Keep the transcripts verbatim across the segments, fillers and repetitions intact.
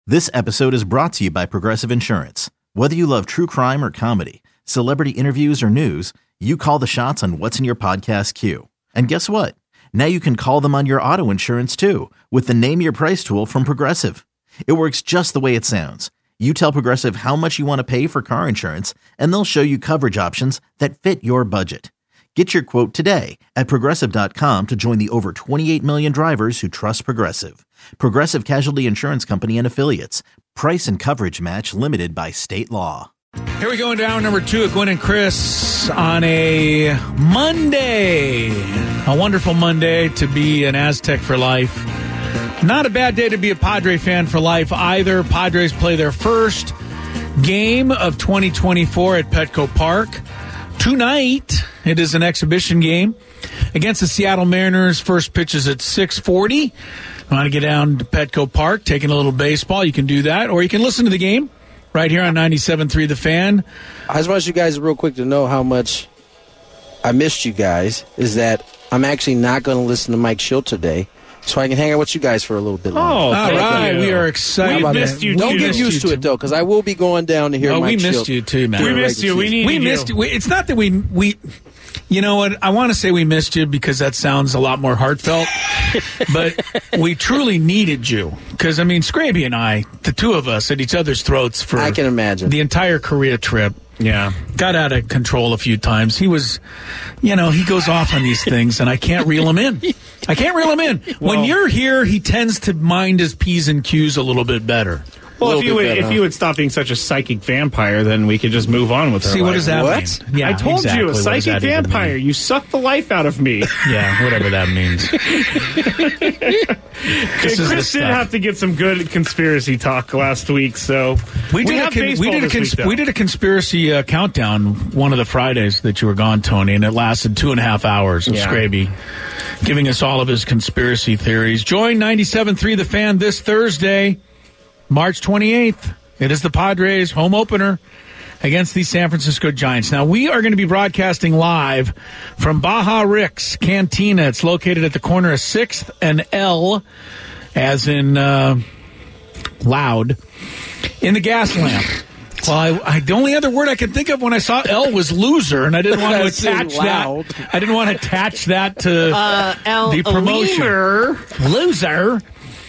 This episode is brought to you by Progressive Insurance. Whether you love true crime or comedy, celebrity interviews or news, you call the shots on what's in your podcast queue. And guess what? Now you can call them on your auto insurance too with the Name Your Price tool from Progressive. It works just the way it sounds. You tell Progressive how much you want to pay for car insurance, and they'll show you coverage options that fit your budget. Get your quote today at Progressive dot com to join the over twenty-eight million drivers who trust Progressive. Progressive Casualty Insurance Company and Affiliates. Price and coverage match limited by state law. Here we go into hour number two of Gwen and Chris on a Monday. A wonderful Monday to be an Aztec for life. Not a bad day to be a Padre fan for life either. Padres play their first game of twenty twenty-four at Petco Park. Tonight, it is an exhibition game against the Seattle Mariners. First pitch is at six forty. Want to get down to Petco Park, taking a little baseball, you can do that. Or you can listen to the game right here on ninety-seven point three The Fan. I just want you guys real quick to know how much I missed you guys, is that I'm actually not going to listen to Mike Schilt today, so I can hang out with you guys for a little bit longer. Oh, all right. You. We are excited. We missed you, too. Don't get used to it, though, because I will be going down to hear oh, Mike we missed Schilt. you, too, man. We missed you. We needed we you. missed you. It's not that we... we You know what? I want to say we missed you because that sounds a lot more heartfelt, but we truly needed you because, I mean, Scraby and I, the two of us at each other's throats for I can imagine the entire Korea trip. Yeah. Got out of control a few times. He was, you know, he goes off on these things, and I can't reel him in. I can't reel him in. Well, when you're here, he tends to mind his P's and Q's a little bit better. Well, if you would, better, if huh? you would stop being such a psychic vampire, then we could just move on with our See, what life. does that What? mean? Yeah, I told exactly. you, a What does psychic that even vampire. mean? You sucked the life out of me. Yeah, whatever that means. This is the Chris did stuff. have to get some good conspiracy talk last week, so We did, have a, con- baseball we, did a this cons- week, though. we did a conspiracy uh, countdown one of the Fridays that you were gone, Tony, and it lasted two and a half hours of Yeah. Scraby giving us all of his conspiracy theories. Join ninety-seven point three The Fan this Thursday, March twenty-eighth. It is the Padres home opener against the San Francisco Giants. Now, we are going to be broadcasting live from Baja Rick's Cantina. It's located at the corner of sixth and L, as in uh, loud, in the gas lamp. Well, I, I, the only other word I could think of when I saw L was loser, and I didn't want to That's attach loud. that. I didn't want to attach that to Uh, L. the promotion. Lemur. Loser.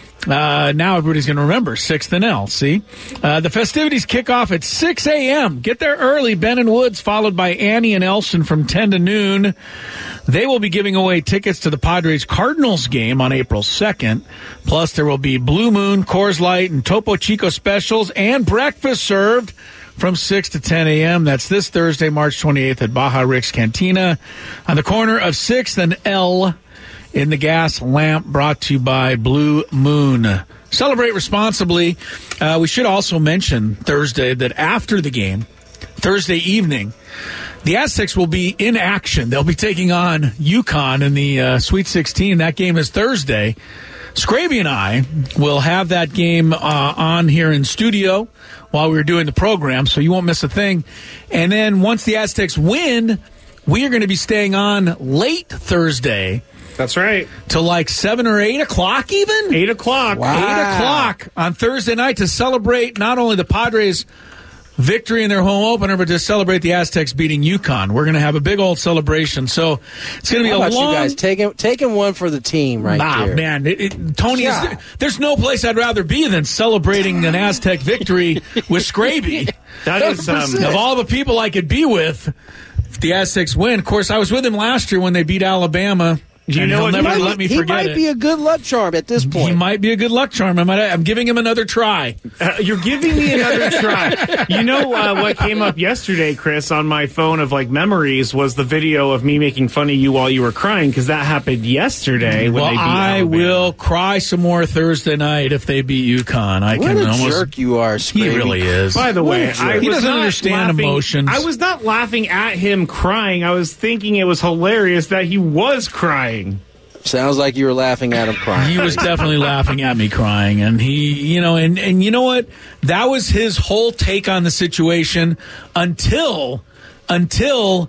Uh, now everybody's going to remember sixth and L. See, uh, the festivities kick off at six a.m. Get there early. Ben and Woods, followed by Annie and Elson from ten to noon. They will be giving away tickets to the Padres Cardinals game on April second. Plus, there will be Blue Moon, Coors Light, and Topo Chico specials and breakfast served from six to ten a.m. That's this Thursday, March twenty-eighth at Baja Rick's Cantina on the corner of sixth and L. In the gas lamp, brought to you by Blue Moon. Celebrate responsibly. Uh, we should also mention Thursday that after the game, Thursday evening, the Aztecs will be in action. They'll be taking on UConn in the uh, Sweet sixteen. That game is Thursday. Scraby and I will have that game uh, on here in studio while we're doing the program, so you won't miss a thing. And then once the Aztecs win, we are going to be staying on late Thursday. That's right. Till like seven or eight o'clock even? Eight o'clock. Wow. Eight o'clock on Thursday night to celebrate not only the Padres' victory in their home opener, but to celebrate the Aztecs beating UConn. We're going to have a big old celebration. So it's going to be How a about long... you guys taking, taking one for the team right Nah, there? man. It, it, Tony, is Yeah. there, there's no place I'd rather be than celebrating an Aztec victory with Scraby. That is, um, Of all the people I could be with, if the Aztecs win. Of course, I was with him last year when they beat Alabama. You and know he'll what? never He might- let me he forget might it. be a good luck charm at this point. He might be a good luck charm. I might, I'm giving him another try. Uh, you're giving me another try. You know uh, what came up yesterday, Chris, on my phone of like memories was the video of me making fun of you while you were crying because that happened yesterday. When Well, they beat I Alabama. will cry some more Thursday night if they beat UConn. I what can a almost. jerk you are, He Scraby. really is. By the way, What a jerk. I He was doesn't not understand laughing- emotions. I was not laughing at him crying. I was thinking it was hilarious that he was crying. Sounds like you were laughing at him crying. He was definitely laughing at me crying, and he, you know, and, and you know what? That was his whole take on the situation until, until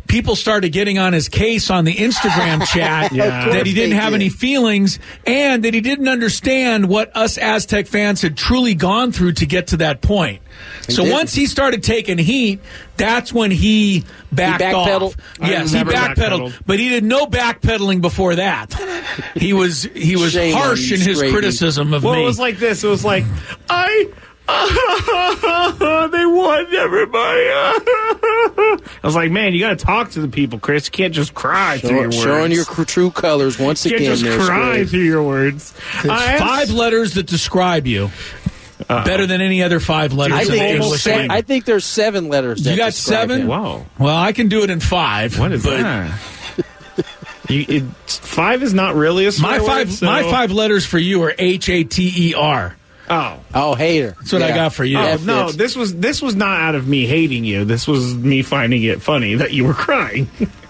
people started getting on his case on the Instagram chat Yeah. that he didn't they have did. any feelings and that he didn't understand what us Aztec fans had truly gone through to get to that point. So didn't. once he started taking heat, that's when he backed backpedaled? off. I Yes, he never backpedaled, backpedaled. but he did no backpedaling before that. He was he was Shame on harsh you, in his Scraby. criticism of Well, me. it was like this. It was like, I. they won, everybody. I was like, man, you got to talk to the people, Chris. You can't just cry through your words. Showing your cr- true colors once you can't again. just there, cry Scrape. through your words. It's I five letters that describe you better than any other five letters I in the think, there's English se- language. I think there's seven letters. You that got describe seven? him. Wow. Well, I can do it in five. What is but that? you, it, five is not really a swear My five, word, so- my five letters for you are H A T E R. Oh. Oh, hater. That's what I got for you. Oh, That no, fits. this was this was not out of me hating you. This was me finding it funny that you were crying.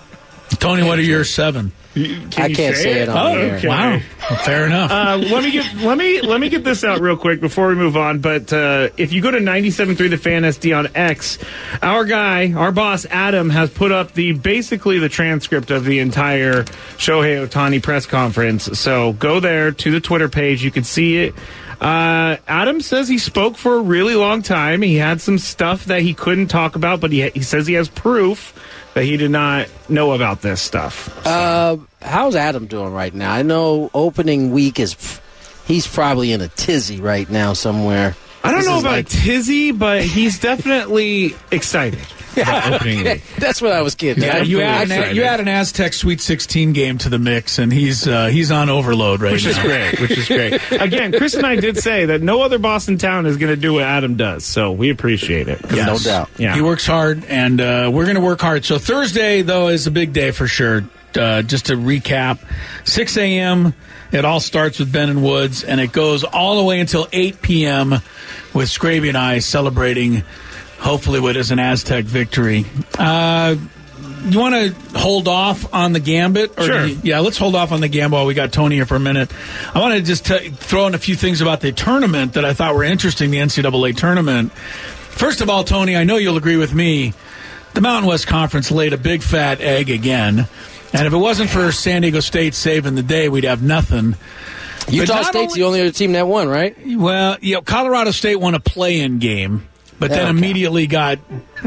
Tony, what are your seven? Can I you can't say it on Oh, the air. okay. wow. Well, fair enough. Uh, let me get let me let me get this out real quick before we move on. But uh, if you go to ninety-seven point three The Fan S D on X, our guy, our boss Adam, has put up the basically the transcript of the entire Shohei Ohtani press conference. So go there to the Twitter page. You can see it. Uh, Adam says he spoke for a really long time. He had some stuff that he couldn't talk about, but he he says he has proof that he did not know about this stuff. Uh, how's Adam doing right now? I know opening week is, he's probably in a tizzy right now somewhere. I don't This know is about like- tizzy, but he's definitely excited. about opening week. That's what I was kidding. Yeah, I'm you really add, an, excited. you add an Aztec Sweet sixteen game to the mix, and he's uh, he's on overload right Which now. is great, which is great. Again, Chris and I did say that no other Boston town is going to do what Adam does, so we appreciate it. Yes. No doubt. Yeah. He works hard, and uh, we're going to work hard. So Thursday, though, is a big day for sure. Uh, just to recap, six a.m., it all starts with Ben and Woods, and it goes all the way until eight p.m. with Scraby and I celebrating, hopefully, what is an Aztec victory. Uh, you want to hold off on the Gambit? Or Sure. do you- yeah, let's hold off on the Gambit while we got Tony here for a minute. I want to just t- throw in a few things about the tournament that I thought were interesting, the N C double A tournament. First of all, Tony, I know you'll agree with me. The Mountain West Conference laid a big fat egg again. And if it wasn't for San Diego State saving the day, we'd have nothing. Utah not State's only- the only other team that won, right? Well, you know, Colorado State won a play-in game, but then Okay. immediately got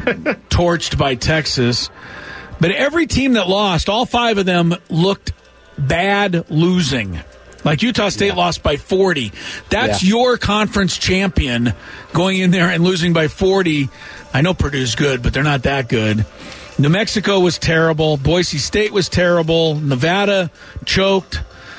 torched by Texas. But every team that lost, all five of them looked bad losing. Like Utah State lost by forty. That's Yeah. your conference champion going in there and losing by forty. I know Purdue's good, but they're not that good. New Mexico was terrible. Boise State was terrible. Nevada choked.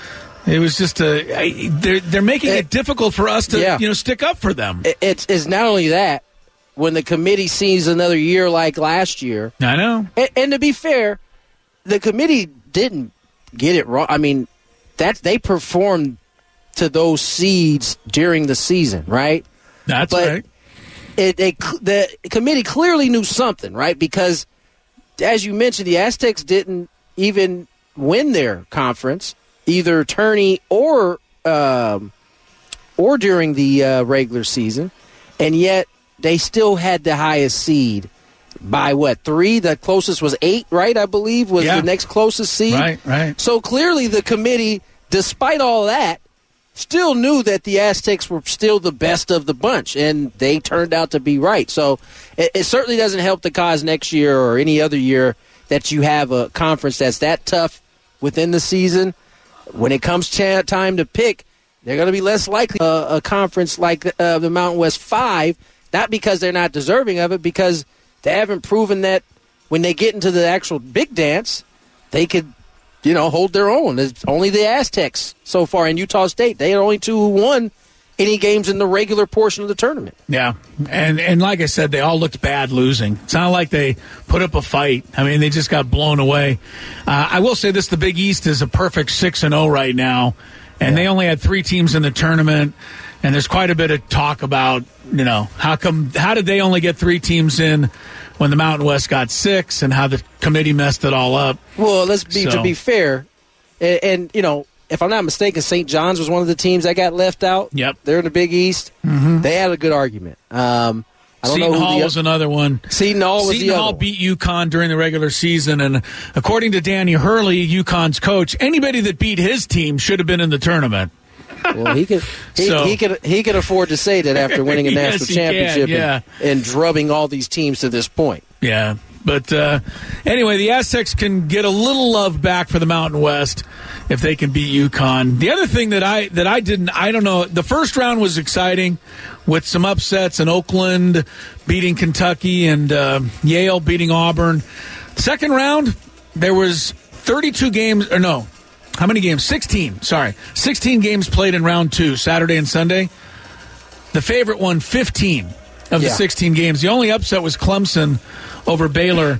It was just a. I, they're they're making it, It- difficult for us to Yeah. you know stick up for them. It- It's it's not only that. When the committee sees another year like last year, I know. and, and to be fair, the committee didn't get it wrong. I mean, that they performed to those seeds during the season, right? That's But- right. It, it the committee clearly knew something, right? Because as you mentioned, the Aztecs didn't even win their conference, either tourney or um, or during the uh, regular season, and yet they still had the highest seed by what, three? The closest was eight, right? I believe was Yeah. the next closest seed. Right, right. So clearly, the committee, despite all that, still knew that the Aztecs were still the best of the bunch, and they turned out to be right. So it, it certainly doesn't help the cause next year or any other year that you have a conference that's that tough within the season. When it comes cha- time to pick, they're going to be less likely uh, a conference like uh, the Mountain West Five, not because they're not deserving of it, because they haven't proven that when they get into the actual big dance, they could, you know, hold their own. It's only the Aztecs so far in Utah State. They are only two who won any games in the regular portion of the tournament. Yeah, and and like I said, they all looked bad losing. It's not like they put up a fight. I mean, they just got blown away. Uh, I will say this: the Big East is a perfect six and zero right now, and they only had three teams in the tournament. And there's quite a bit of talk about, you know, how come, how did they only get three teams in when the Mountain West got six, and how the committee messed it all up. Well, let's be So- to be fair, and, and you know, if I'm not mistaken, Saint John's was one of the teams that got left out. Yep. They're in the Big East. Mm-hmm. They had a good argument. Um, I don't Seton know who Hall the, was another one. Seton Hall was Seton the Hall other beat UConn during the regular season, and according to Danny Hurley, UConn's coach, anybody that beat his team should have been in the tournament. Well, he could he, So- he could he could afford to say that after winning a Yes, national he can, championship yeah. and, and drubbing all these teams to this point. Yeah. But uh, anyway, the Aztecs can get a little love back for the Mountain West if they can beat UConn. The other thing that I that I didn't, I don't know, the first round was exciting with some upsets and Oakland beating Kentucky and uh, Yale beating Auburn. Second round, there was thirty-two games, or no, how many games? sixteen, sorry. sixteen games played in round two, Saturday and Sunday. The favorite won fifteen of the Yeah. sixteen games. The only upset was Clemson over Baylor.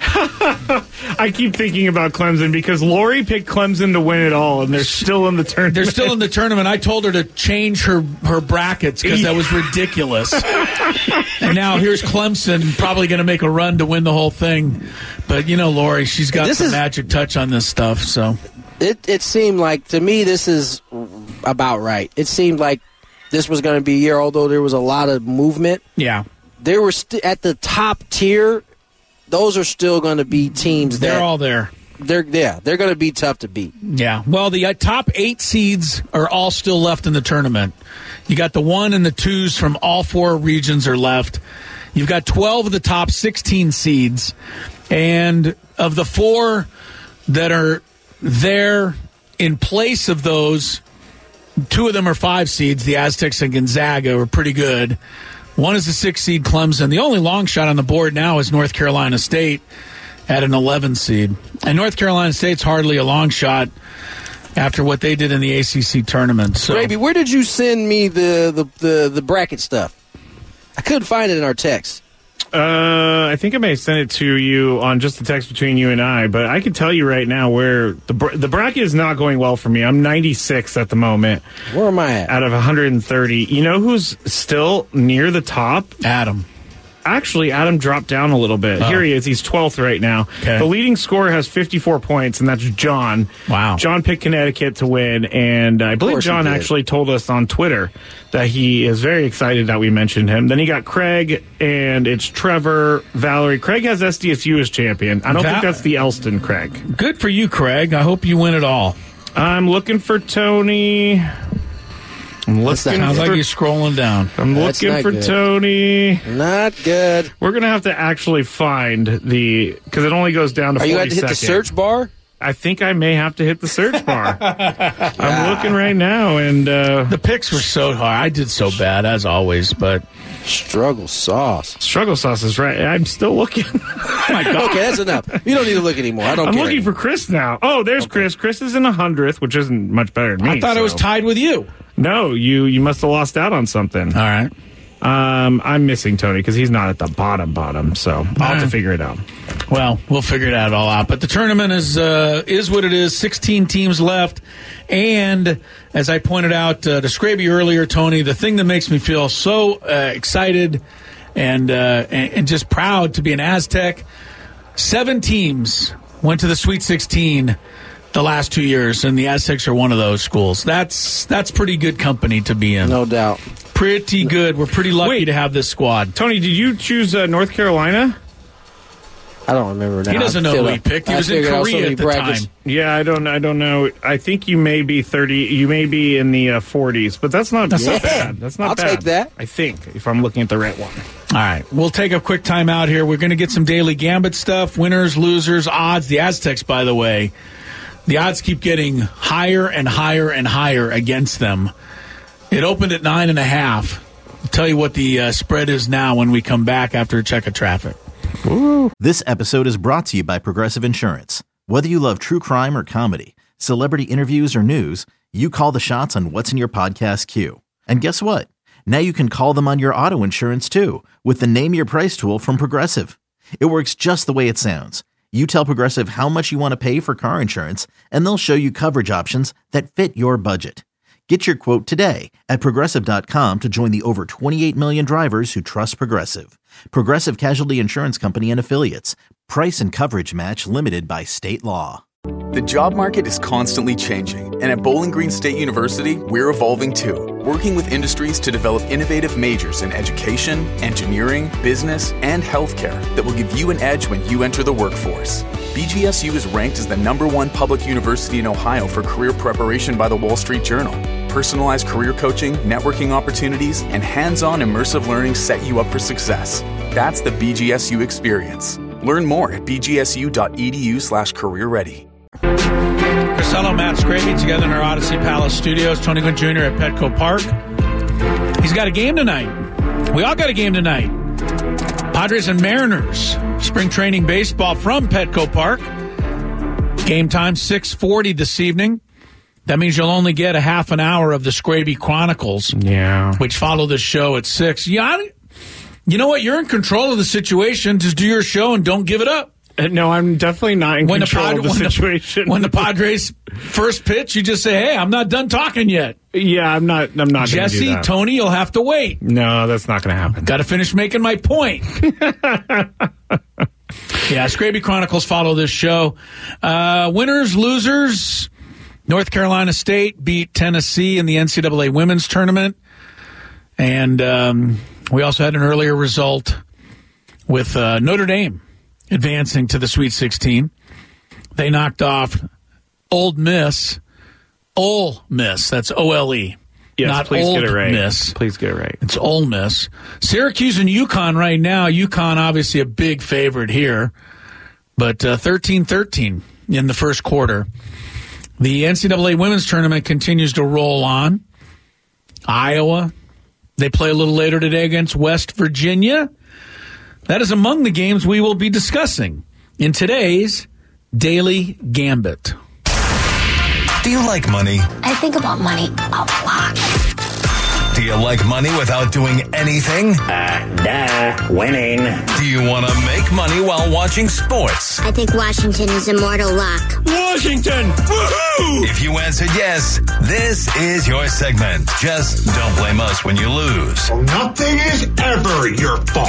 I keep thinking about Clemson because Lori picked Clemson to win it all, and they're still in the tournament. They're still in the tournament. I told her to change her, her brackets because that was ridiculous. And now here's Clemson probably going to make a run to win the whole thing. But, you know, Lori, she's got This the is- magic touch on this stuff. So It it seemed like to me this is about right. It seemed like this was going to be a year, although there was a lot of movement. yeah, There were st- at the top tier. Those are still going to be teams that they're all there. they're yeah they're going to be tough to beat. Yeah. Well, the uh, top eight seeds are all still left in the tournament. You got the one and the twos from all four regions are left. You've got twelve of the top sixteen seeds. And of the four that are there in place of those, two of them are five seeds. The Aztecs and Gonzaga are pretty good. One is the six seed Clemson. The only long shot on the board now is North Carolina State at an eleven seed. And North Carolina State's hardly a long shot after what they did in the A C C tournament. So, Raby, where did you send me the, the, the, the bracket stuff? I couldn't find it in our text. Uh, I think I may have sent it to you on just the text between you and I, but I can tell you right now where the br- the bracket is not going well for me. I'm ninety-six at the moment Where am I at? out of one hundred thirty. You know who's still near the top? Adam. Actually, Adam dropped down a little bit. Oh. Here he is. He's twelfth right now. Okay. The leading scorer has fifty-four points, and that's John. Wow. John picked Connecticut to win, and I believe course he John did. actually told us on Twitter that he is very excited that we mentioned him. Then he got Craig, and it's Trevor, Valerie. Craig has S D S U as champion. I don't Val- think that's the Elston Craig. Good for you, Craig. I hope you win it all. I'm looking for Tony. I'm That's looking not- Sounds for, like you're scrolling down. I'm That's looking not for good. Tony. Not good. We're going to have to actually find the, because it only goes down to Are you going to hit the forty-second. search bar? I think I may have to hit the search bar. I'm looking right now, and uh, The picks were so hard. I did so bad, as always, but Struggle sauce. Struggle Sauce is right. I'm still looking. oh my God. Okay, that's enough. You don't need to look anymore. I don't I'm care. looking for Chris now. Oh, there's Chris. Chris is in a hundredth, which isn't much better than me. I thought so. I was tied with you. No, you you must have lost out on something. All right. Um, I'm missing Tony because he's not at the bottom bottom, so I'll have to Uh. figure it out. Well, we'll figure that all out. But the tournament is uh, is what it is. sixteen teams left. And as I pointed out uh, to Scraby earlier, Tony, the thing that makes me feel so uh, excited and, uh, and and just proud to be an Aztec, seven teams went to the Sweet sixteen the last two years, and the Aztecs are one of those schools. That's that's pretty good company to be in. No doubt. Pretty good. We're pretty lucky Wait. to have this squad. Tony, did you choose uh, North Carolina? I don't remember now. He doesn't I know feel who he like- picked. He I was in figured out so Korea many at the brackets. time. Yeah, I don't. I don't know. I think you may be thirty. You may be in the uh, forties, but that's not. That's Yeah. not bad. That's not I'll bad. take that. I think if I'm looking at the right one. All right, we'll take a quick time out here. We're going to get some daily gambit stuff, winners, losers, odds. The Aztecs, by the way, the odds keep getting higher and higher and higher against them. It opened at nine and a half. I'll tell you what the uh, spread is now when we come back after a check of traffic. This episode is brought to you by Progressive Insurance. Whether you love true crime or comedy, celebrity interviews or news, you call the shots on what's in your podcast queue. And guess what? Now you can call them on your auto insurance too with the Name Your Price tool from Progressive. It works just the way it sounds. You tell Progressive how much you want to pay for car insurance, and they'll show you coverage options that fit your budget. Get your quote today at Progressive dot com to join the over twenty-eight million drivers who trust Progressive. Progressive Casualty Insurance Company and Affiliates. Price and coverage match limited by state law. The job market is constantly changing, and at Bowling Green State University, we're evolving too, working with industries to develop innovative majors in education, engineering, business, and healthcare that will give you an edge when you enter the workforce. B G S U is ranked as the number one public university in Ohio for career preparation by the Wall Street Journal. Personalized career coaching, networking opportunities, and hands-on immersive learning set you up for success. That's the B G S U experience. Learn more at bgsu.edu slash career ready. Crisello, Matt Scraby together in our Odyssey Palace studios. Tony Gwynn Junior at Petco Park. He's got a game tonight. We all got a game tonight. Padres and Mariners. Spring training baseball from Petco Park. Game time six forty this evening. That means you'll only get a half an hour of the Scraby Chronicles. Yeah. Which follow the show at six. Yeah, you know what? You're in control of the situation. Just do your show and don't give it up. Uh, no, I'm definitely not in when control the, of the when situation. The, when the Padres first pitch, you just say, hey, I'm not done talking yet. Yeah, I'm not I'm not Jesse, do that. Tony, you'll have to wait. No, that's not going to happen. Got to finish making my point. Yeah, Scraby Chronicles follow this show. Uh, winners, losers. North Carolina State beat Tennessee in the N C double A women's tournament. And um, we also had an earlier result with uh, Notre Dame advancing to the Sweet sixteen. They knocked off Old Miss. Ole Miss. That's O L E. Yes, not please Old get it right. Miss. Please get it right. It's Ole Miss. Syracuse and UConn right now. UConn obviously a big favorite here. But uh, thirteen thirteen in the first quarter. The N C double A women's tournament continues to roll on. Iowa, they play a little later today against West Virginia. That is among the games we will be discussing in today's Daily Gambit. Do you like money? I think about money a lot. Do you like money without doing anything? Uh, duh, winning. Do you want to make money while watching sports? I think Washington is immortal luck. Washington! Woohoo! If you answered yes, this is your segment. Just don't blame us when you lose. Nothing is ever your fault.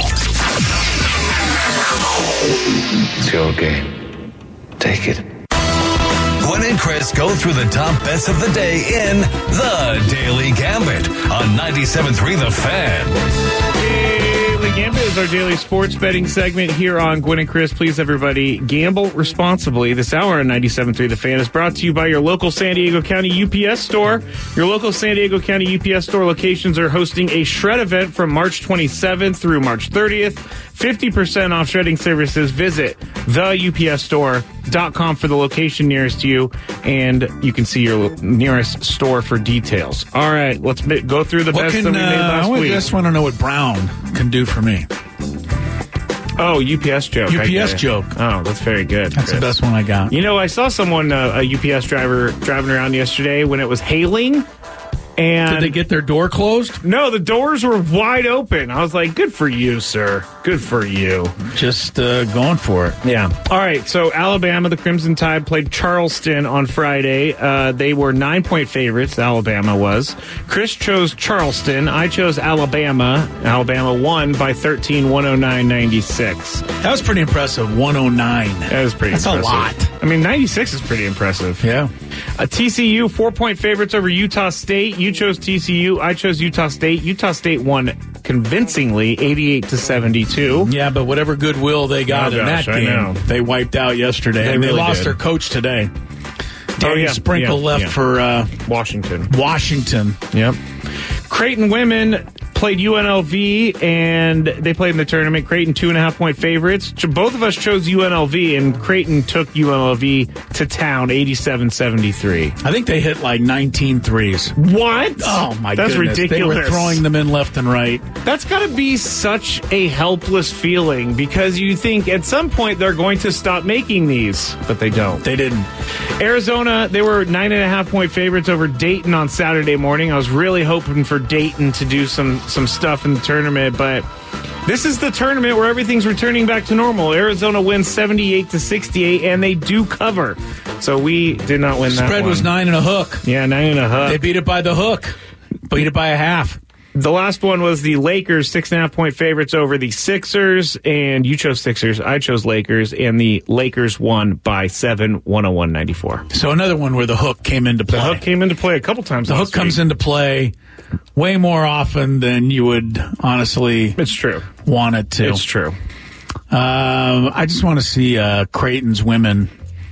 It's your game. Take it. Gwen and Chris go through the top bets of the day in The Daily Gambit on ninety-seven point three The Fan. Daily Gambit is our daily sports betting segment here on Gwen and Chris. Please, everybody, gamble responsibly. This hour on ninety-seven point three The Fan is brought to you by your local San Diego County U P S store. Your local San Diego County U P S store locations are hosting a shred event from March twenty-seventh through March thirtieth. fifty percent off shredding services. Visit the U P S store dot com for the location nearest you, and you can see your nearest store for details. All right, let's go through the what bets can, that we made uh, last I week. just want to know what Brown can do for me. Oh, U P S joke. U P S joke. Oh, that's very good. That's Chris. the best one I got. You know, I saw someone, uh, a U P S driver, driving around yesterday when it was hailing. And did they get their door closed? No, the doors were wide open. I was like, good for you, sir. Good for you. Just uh, going for it. Yeah. All right, so Alabama, the Crimson Tide, played Charleston on Friday. Uh, they were nine-point favorites, Alabama was. Chris chose Charleston. I chose Alabama. Alabama won by thirteen, one oh nine ninety-six. That was pretty impressive, one oh nine. That was pretty That's impressive. That's a lot. I mean, ninety-six is pretty impressive. Yeah. Uh, T C U, four-point favorites over Utah State. You chose T C U. I chose Utah State. Utah State won convincingly, eighty-eight to seventy-two. Yeah, but whatever goodwill they got Oh, in gosh, that I game, know. they wiped out yesterday. They and they really lost did. their coach today. Danny Oh, yeah, Sprinkle yeah, left yeah. for uh, Washington. Washington. Yep. Creighton women played U N L V, and they played in the tournament. Creighton, two and a half point favorites. Both of us chose U N L V, and Creighton took U N L V to town, eighty-seven seventy-three. I think they hit like nineteen threes. What? Oh, my That's goodness. ridiculous. They were throwing them in left and right. That's got to be such a helpless feeling, because you think at some point they're going to stop making these, but they don't. They didn't. Arizona, they were nine and a half point favorites over Dayton on Saturday morning. I was really hoping for Dayton to do some some stuff in the tournament, but this is the tournament where everything's returning back to normal. Arizona wins seventy-eight to sixty-eight, and they do cover. So we did not win that Spread one. was nine and a hook. Yeah, nine and a hook. They beat it by the hook. Beat it by a half. The last one was the Lakers, six and a half point favorites over the Sixers, and you chose Sixers, I chose Lakers, and the Lakers won by seven, one oh one ninety-four. So another one where the hook came into play. The hook came into play a couple times. The hook week. comes into play way more often than you would honestly it's true. want it to. It's true. Um, I just want to see uh, Creighton's women.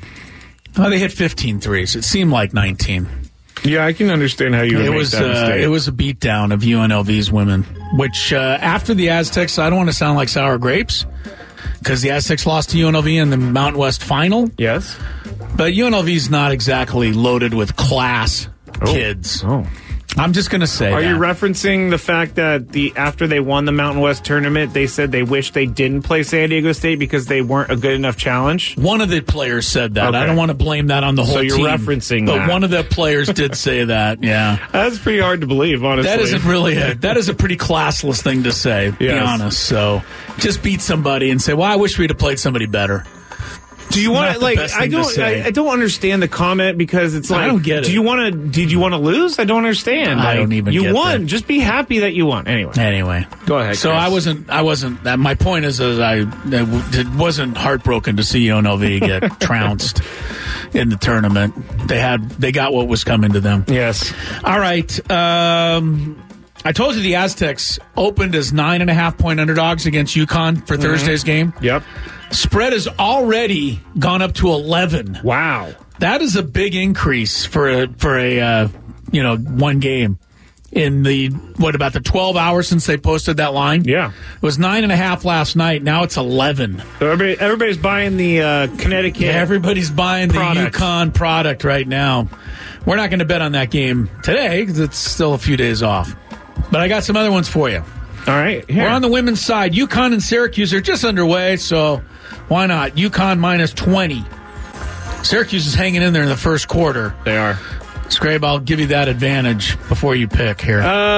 Oh, they hit fifteen threes. It seemed like nineteen. Yeah, I can understand how you would it make was that uh, mistake. it was a beatdown of U N L V's women, which uh, after the Aztecs, I don't want to sound like sour grapes because the Aztecs lost to U N L V in the Mountain West final. Yes. But U N L V's not exactly loaded with class oh. kids. Oh. I'm just going to say Are that. you referencing the fact that the after they won the Mountain West tournament, they said they wish they didn't play San Diego State because they weren't a good enough challenge? One of the players said that. Okay. I don't want to blame that on the whole so you're team. referencing but that. one of the players did say that, yeah. That's pretty hard to believe, honestly. That isn't really a, that is a pretty classless thing to say, to yes. be honest. So just beat somebody and say, well, I wish we'd have played somebody better. Do you want to like? I don't. I, I don't understand the comment because it's like. I don't get it. Do you want to? Did you want to lose? I don't understand. I like, don't even. You get won. that. Just be happy that you won. Anyway. Anyway, go ahead. So Chris. I wasn't. I wasn't. That my point is, is I, I wasn't heartbroken to see U N L V get trounced in the tournament. They had. They got what was coming to them. Yes. All right. Um, I told you the Aztecs opened as nine and a half point underdogs against UConn for mm-hmm. Thursday's game. Yep. Spread has already gone up to eleven. Wow, that is a big increase for a for a uh, you know one game in the what about the twelve hours since they posted that line? Yeah, it was nine and a half last night. Now it's eleven. So everybody, everybody's buying the uh, Connecticut. Yeah, everybody's buying product. the UConn product right now. We're not going to bet on that game today because it's still a few days off. But I got some other ones for you. All right, here. We're on the women's side. UConn and Syracuse are just underway, so why not? UConn minus twenty. Syracuse is hanging in there in the first quarter. They are. Scrabe, I'll give you that advantage before you pick here.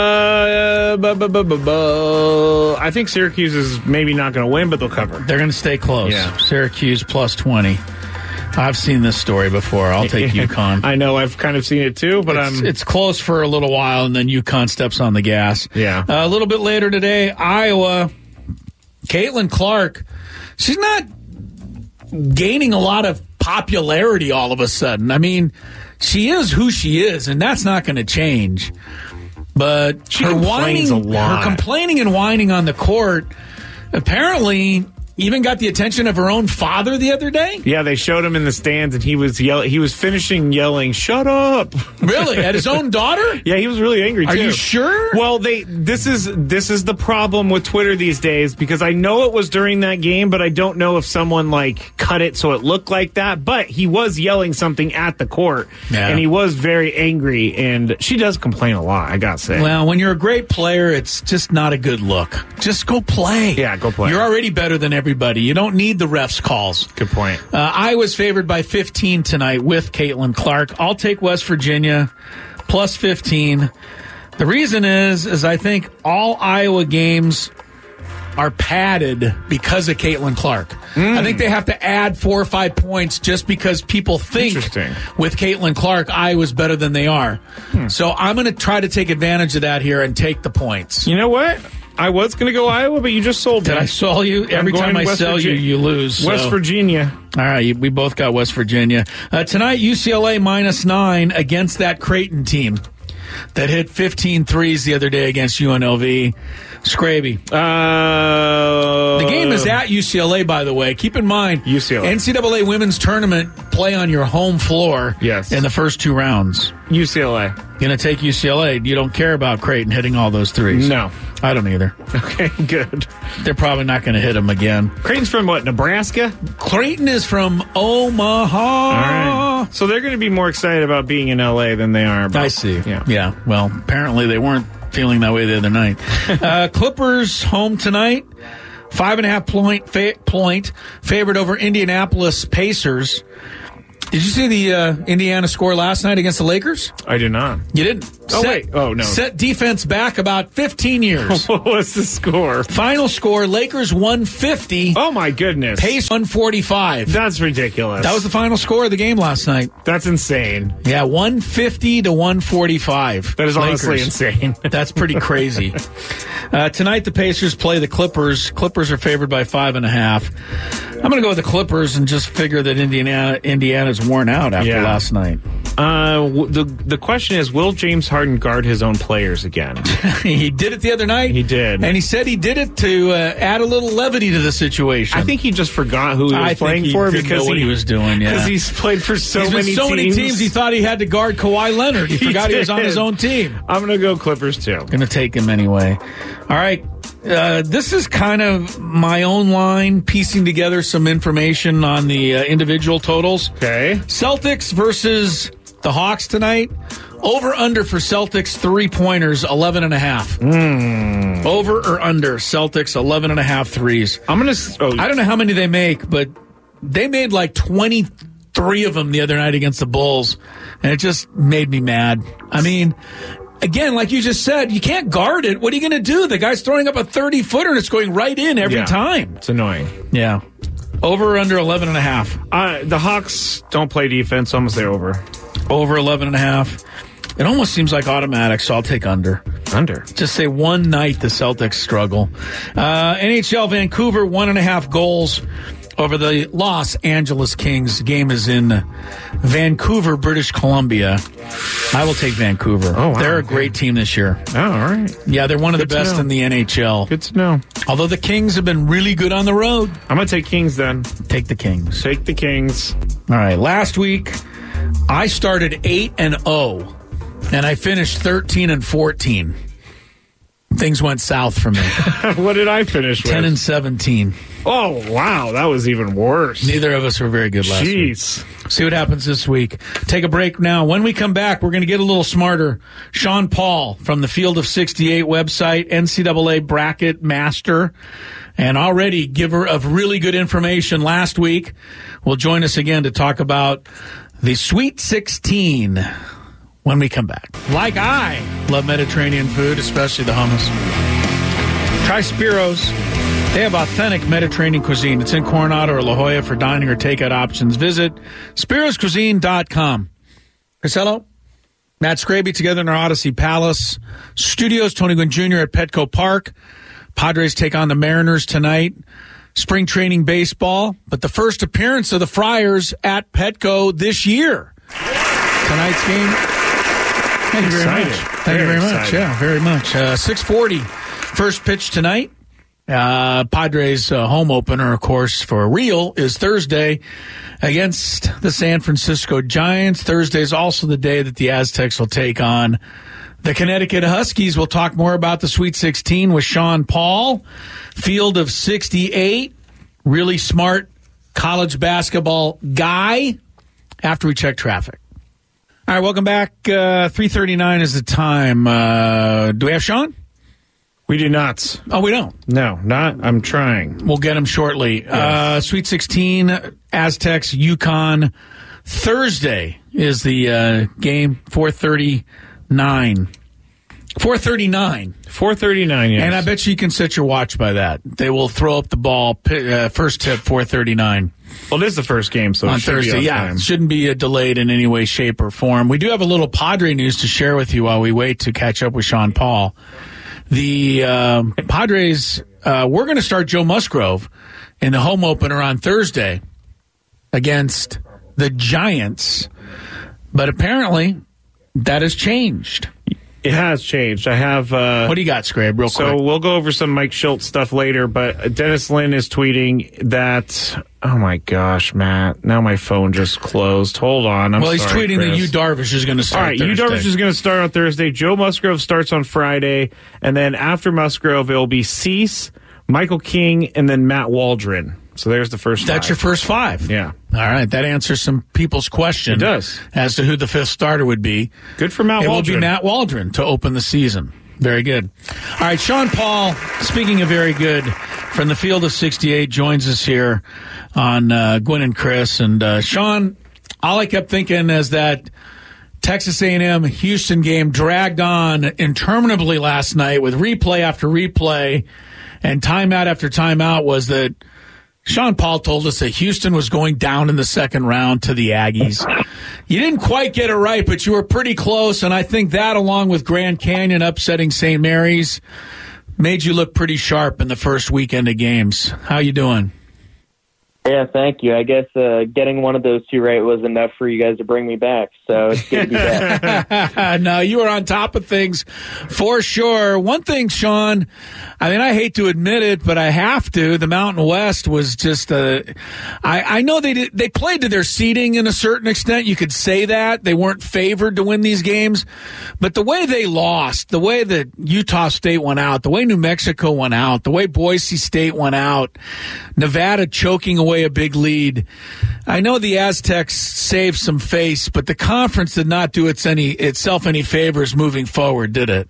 Uh, bu- bu- bu- bu- bu- I think Syracuse is maybe not going to win, but they'll cover. They're going to stay close. Yeah. Syracuse plus twenty. I've seen this story before. I'll take UConn. I know. I've kind of seen it too, but it's, I'm... it's close for a little while, and then UConn steps on the gas. Yeah. Uh, a little bit later today, Iowa. Caitlin Clark. She's not gaining a lot of popularity all of a sudden. I mean, she is who she is, and that's not going to change. But she her complains whining, a lot. her complaining and whining on the court, apparently even got the attention of her own father the other day. Yeah, they showed him in the stands, and he was yelling. He was finishing yelling, "Shut up!" Really, at his own daughter? Yeah, he was really angry too. Are you sure? Well, they this is this is the problem with Twitter these days, because I know it was during that game, but I don't know if someone like cut it so it looked like that. But he was yelling something at the court, yeah. and he was very angry. And she does complain a lot, I gotta say. Well, when you're a great player, it's just not a good look. Just go play. Yeah, go play. You're already better than everybody. You don't need the refs' calls. Good point. Uh, Iowa's favored by fifteen tonight with Caitlin Clark. I'll take West Virginia plus fifteen. The reason is, is I think all Iowa games are padded because of Caitlin Clark. Mm. I think they have to add four or five points just because people think with Caitlin Clark, Iowa's better than they are. Hmm. So I'm going to try to take advantage of that here and take the points. You know what? I was going to go Iowa, but you just sold me. Did I sell you? Every time I West sell Virginia. you, you lose. West so. Virginia. All right, we both got West Virginia. Uh, tonight, U C L A minus nine against that Creighton team that hit fifteen threes the other day against U N L V. Scraby. Uh, the game is at U C L A, by the way. Keep in mind, U C L A. N C double A women's tournament play on your home floor yes. in the first two rounds. U C L A. Going to take U C L A. You don't care about Creighton hitting all those threes. No. I don't either. Okay, good. They're probably not going to hit them again. Creighton's from what, Nebraska? Creighton is from Omaha. All right. So they're going to be more excited about being in L A than they are about. I see. Yeah. Yeah. Well, apparently they weren't feeling that way the other night. uh, Clippers home tonight. Five and a half point, fa- point favored over Indianapolis Pacers. Did you see the uh, Indiana score last night against the Lakers? I did not. You didn't? Oh, set, wait. Oh, no. Set defense back about fifteen years. What was the score? Final score, Lakers one fifty. Oh, my goodness. Pace one forty-five. That's ridiculous. That was the final score of the game last night. That's insane. Yeah, one fifty to one forty-five. That is Lakers. honestly insane. That's pretty crazy. Uh, tonight, the Pacers play the Clippers. Clippers are favored by five and a half. I'm going to go with the Clippers and just figure that Indiana Indiana's worn out after Yeah. last night. Uh, w- the the question is, will James Harden guard his own players again? He did it the other night. He did. And he said he did it to uh, add a little levity to the situation. I think he just forgot who he was I playing think he for didn't because know what he, he was doing. Yeah, because he's played for so He's many been so teams. many teams. He thought he had to guard Kawhi Leonard. He, He forgot he was on did. his own team. I'm going to go Clippers too. Going to take him anyway. All right. Uh, this is kind of my own line, piecing together some information on the uh, individual totals. Okay. Celtics versus the Hawks tonight. Over under for Celtics three pointers, eleven and a half. Mm. Over or under Celtics eleven and a half threes. I'm going to. Oh, I don't know how many they make, but they made like twenty-three of them the other night against the Bulls, and it just made me mad. I mean, again, like you just said, you can't guard it. What are you going to do? The guy's throwing up a thirty-footer, and it's going right in every yeah, time. It's annoying. Yeah. Over or under eleven and a half. Uh, the Hawks don't play defense, so I'm going to say over. Over eleven and a half. It almost seems like automatic, so I'll take under. Under. Just say one night the Celtics struggle. Uh, N H L Vancouver, one and a half goals over the Los Angeles Kings. The game is in Vancouver, British Columbia. I will take Vancouver. Oh, wow. They're a great team this year. Oh, all right. Yeah, they're one of Good the to best know. in the N H L. Good to know. Although the Kings have been really good on the road. I'm going to take Kings then. Take the Kings. Take the Kings. All right. Last week, I started eight and oh, and I finished thirteen and fourteen. Things went south for me. What did I finish with? ten and seventeen. Oh, wow. That was even worse. Neither of us were very good last week. Jeez. See what happens this week. Take a break now. When we come back, we're going to get a little smarter. Sean Paul from the Field of sixty-eight website, N C double A bracket master, and already giver of really good information last week, will join us again to talk about the Sweet sixteen when we come back. Like I love Mediterranean food, especially the hummus. Try Spiro's. They have authentic Mediterranean cuisine. It's in Coronado or La Jolla for dining or takeout options. Visit spiros cuisine dot com. Crisello, Matt Scraby together in our Odyssey Palace studios. Tony Gwynn Junior at Petco Park. Padres take on the Mariners tonight. Spring training baseball, but the first appearance of the Friars at Petco this year. Tonight's game. Thank you very Excited. much. Thank Very you very much. excited. Yeah, very much. Uh, six forty, first pitch tonight. Uh, Padres' uh, home opener, of course, for real, is Thursday against the San Francisco Giants. Thursday is also the day that the Aztecs will take on the Connecticut Huskies. We'll talk more about the Sweet sixteen with Sean Paul, Field of sixty-eight, really smart college basketball guy, after we check traffic. All right, welcome back. Uh, three thirty-nine is the time. Uh, do we have Sean? We do not. Oh, we don't. No, not. I'm trying. We'll get him shortly. Uh, Sweet sixteen, Aztecs, UConn. Thursday is the uh, game, four thirty-nine. four thirty-nine. four thirty-nine, yes. And I bet you can set your watch by that. They will throw up the ball, uh, first tip, four thirty-nine. Well, it is the first game, so on it should Thursday. be on Yeah, time. it shouldn't be uh, delayed in any way, shape, or form. We do have a little Padre news to share with you while we wait to catch up with Sean Paul. The uh, Padres, uh, we're going to start Joe Musgrove in the home opener on Thursday against the Giants, but apparently that has changed. It has changed. I have. Uh, What do you got, Scrabe, real so quick? we'll go over some Mike Schultz stuff later, but Dennis Lin is tweeting that. Oh my gosh, Matt! Now my phone just closed. Hold on. I'm well, he's sorry, tweeting that Chris. Yu Darvish is going to start. All right, Thursday. Yu Darvish is going to start on Thursday. Joe Musgrove starts on Friday, and then after Musgrove, it will be Cease, Michael King, and then Matt Waldron. So there's the first. That's five. your first five. Yeah. All right, that answers some people's question. It does. As to who the fifth starter would be. Good for Matt it Waldron. will be Matt Waldron to open the season. Very good. All right, Sean Paul, speaking of very good, from the Field of sixty-eight, joins us here on uh, Gwynn and Chris. And uh, Sean, all I kept thinking is that Texas A and M Houston game dragged on interminably last night with replay after replay and timeout after timeout was that Sean Paul told us that Houston was going down in the second round to the Aggies. You didn't quite get it right, but you were pretty close, and I think that, along with Grand Canyon upsetting Saint Mary's, made you look pretty sharp in the first weekend of games. How you doing? Yeah, thank you. I guess uh, getting one of those two right was enough for you guys to bring me back, so it's good to be back. No, you were on top of things for sure. One thing, Sean, I mean, I hate to admit it, but I have to. The Mountain West was just a. I, I know they did, they played to their seeding in a certain extent. You could say that. They weren't favored to win these games, but the way they lost, the way that Utah State went out, the way New Mexico went out, the way Boise State went out, Nevada choking away a big lead. I know the Aztecs saved some face, but the conference did not do its any itself any favors moving forward, did it?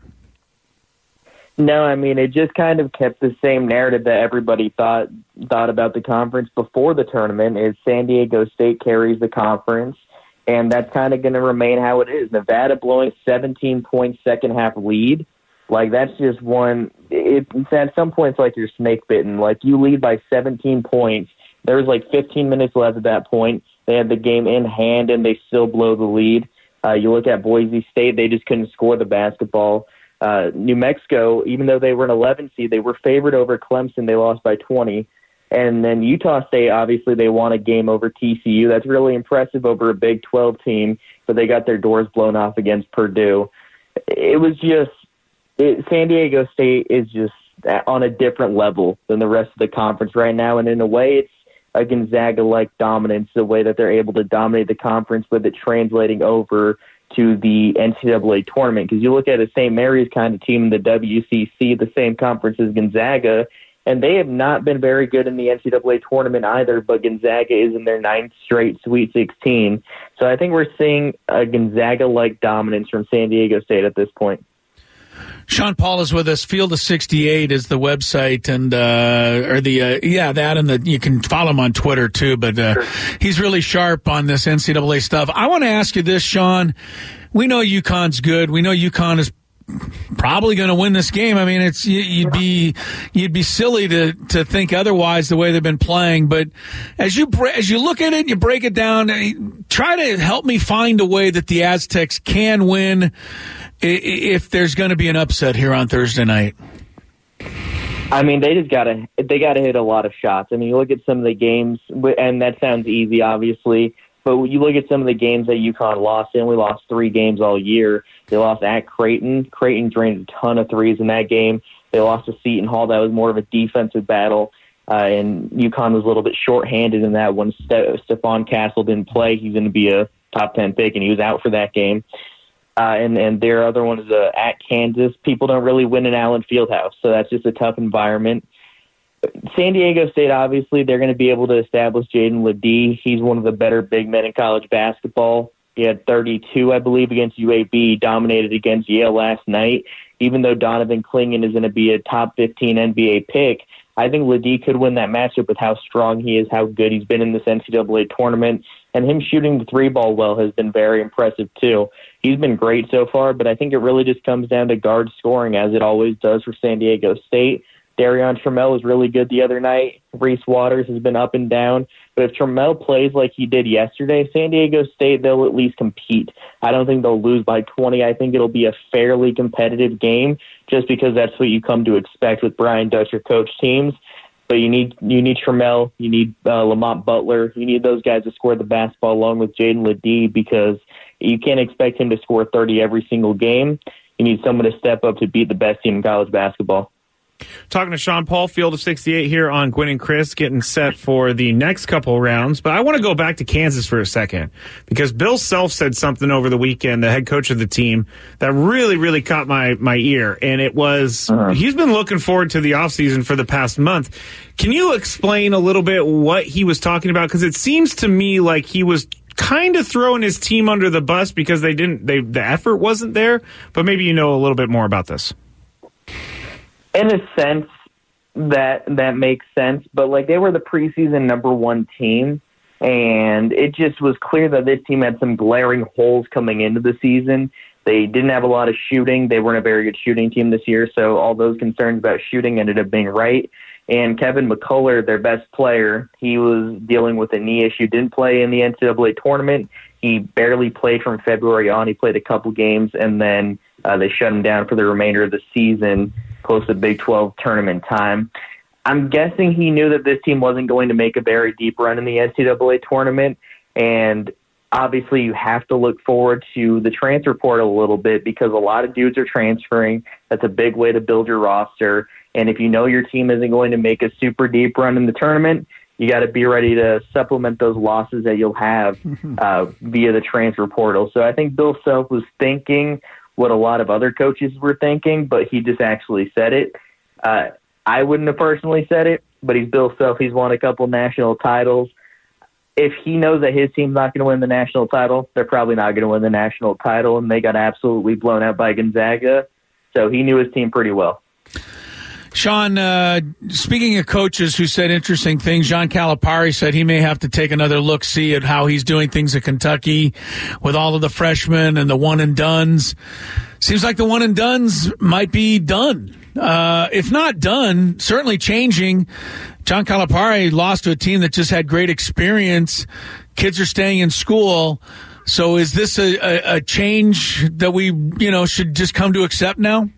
No, I mean, it just kind of kept the same narrative that everybody thought thought about the conference before the tournament, is San Diego State carries the conference, and that's kind of going to remain how it is. Nevada blowing seventeen-point second-half lead. Like, that's just one – it's at some points like you're snake-bitten. Like, you lead by seventeen points. There was like fifteen minutes left at that point. They had the game in hand, and they still blow the lead. Uh, you look at Boise State, they just couldn't score the basketball. Uh, New Mexico, even though they were an eleven seed, they were favored over Clemson. They lost by twenty. And then Utah State, obviously, they won a game over T C U. That's really impressive over a Big twelve team, but they got their doors blown off against Purdue. It was just it, San Diego State is just on a different level than the rest of the conference right now, and in a way, it's a Gonzaga-like dominance, the way that they're able to dominate the conference, with it translating over to the N C double A tournament. Because you look at a Saint Mary's kind of team in the W C C, the same conference as Gonzaga, and they have not been very good in the N C double A tournament either, but Gonzaga is in their ninth straight Sweet sixteen. So I think we're seeing a Gonzaga-like dominance from San Diego State at this point. Sean Paul is with us. Field of sixty-eight is the website, and uh, or the uh, yeah that, and the you can follow him on Twitter too. But uh, sure. He's really sharp on this N C double A stuff. I want to ask you this, Sean. We know UConn's good. We know UConn is probably going to win this game. I mean, it's you'd be you'd be silly to to think otherwise the way they've been playing. But as you as you look at it, you break it down. Try to help me find a way that the Aztecs can win if there's going to be an upset here on Thursday night. I mean, they just gotta they gotta hit a lot of shots. I mean, you look at some of the games, and that sounds easy, obviously. But you look at some of the games that UConn lost in. We lost three games all year. They lost at Creighton. Creighton drained a ton of threes in that game. They lost to Seton Hall. That was more of a defensive battle. Uh, and UConn was a little bit shorthanded in that when Ste- Stephon Castle didn't play. He's going to be a top ten pick, and he was out for that game. Uh, and, and their other one is uh, at Kansas. People don't really win in Allen Fieldhouse, so that's just a tough environment. San Diego State, obviously, they're going to be able to establish Jaden Ledee. He's one of the better big men in college basketball. He had thirty-two, I believe, against U A B, dominated against Yale last night. Even though Donovan Clingan is going to be a top fifteen N B A pick, I think Ledee could win that matchup with how strong he is, how good he's been in this N C double A tournament. And him shooting the three ball well has been very impressive, too. He's been great so far, but I think it really just comes down to guard scoring, as it always does for San Diego State. Darion Trammell was really good the other night. Reese Waters has been up and down. But if Trammell plays like he did yesterday, San Diego State, they'll at least compete. I don't think they'll lose by twenty. I think it'll be a fairly competitive game just because that's what you come to expect with Brian Dutcher coach teams. But you need you need Trammell, you need uh, Lamont Butler, you need those guys to score the basketball along with Jaden Ledee, because you can't expect him to score thirty every single game. You need someone to step up to beat the best team in college basketball. Talking to Sean Paul, Field of sixty-eight here on Gwynn and Chris, getting set for the next couple rounds. But I want to go back to Kansas for a second, because Bill Self said something over the weekend, the head coach of the team, that really, really caught my, my ear. And it was, uh-huh. he's been looking forward to the offseason for the past month. Can you explain a little bit what he was talking about? Because it seems to me like he was kind of throwing his team under the bus because they didn't, they the effort wasn't there. But maybe you know a little bit more about this. In a sense, that that makes sense, but like they were the preseason number one team, And it just was clear that this team had some glaring holes coming into the season. They didn't have a lot of shooting. They weren't a very good shooting team this year, so all those concerns about shooting ended up being right. And Kevin McCullough, their best player, he was dealing with a knee issue, didn't play in the N C double A tournament. He barely played from February on. He played a couple games, and then uh, they shut him down for the remainder of the season, close to Big twelve tournament time. I'm guessing he knew that this team wasn't going to make a very deep run in the N C double A tournament, and obviously you have to look forward to the transfer portal a little bit because a lot of dudes are transferring. That's a big way to build your roster. And if you know your team isn't going to make a super deep run in the tournament, you got to be ready to supplement those losses that you'll have uh, via the transfer portal. So I think Bill Self was thinking what a lot of other coaches were thinking, but he just actually said it. Uh, I wouldn't have personally said it, but he's Bill Self. He's won a couple national titles. If he knows that his team's not going to win the national title, they're probably not going to win the national title, and they got absolutely blown out by Gonzaga. So he knew his team pretty well. Sean, uh, speaking of coaches who said interesting things, John Calipari said he may have to take another look-see at how he's doing things at Kentucky with all of the freshmen and the one-and-dones. Seems like the one-and-dones might be done. Uh, if not done, certainly changing. John Calipari lost to a team that just had great experience. Kids are staying in school. So is this a, a, a change that we, you know, should just come to accept now?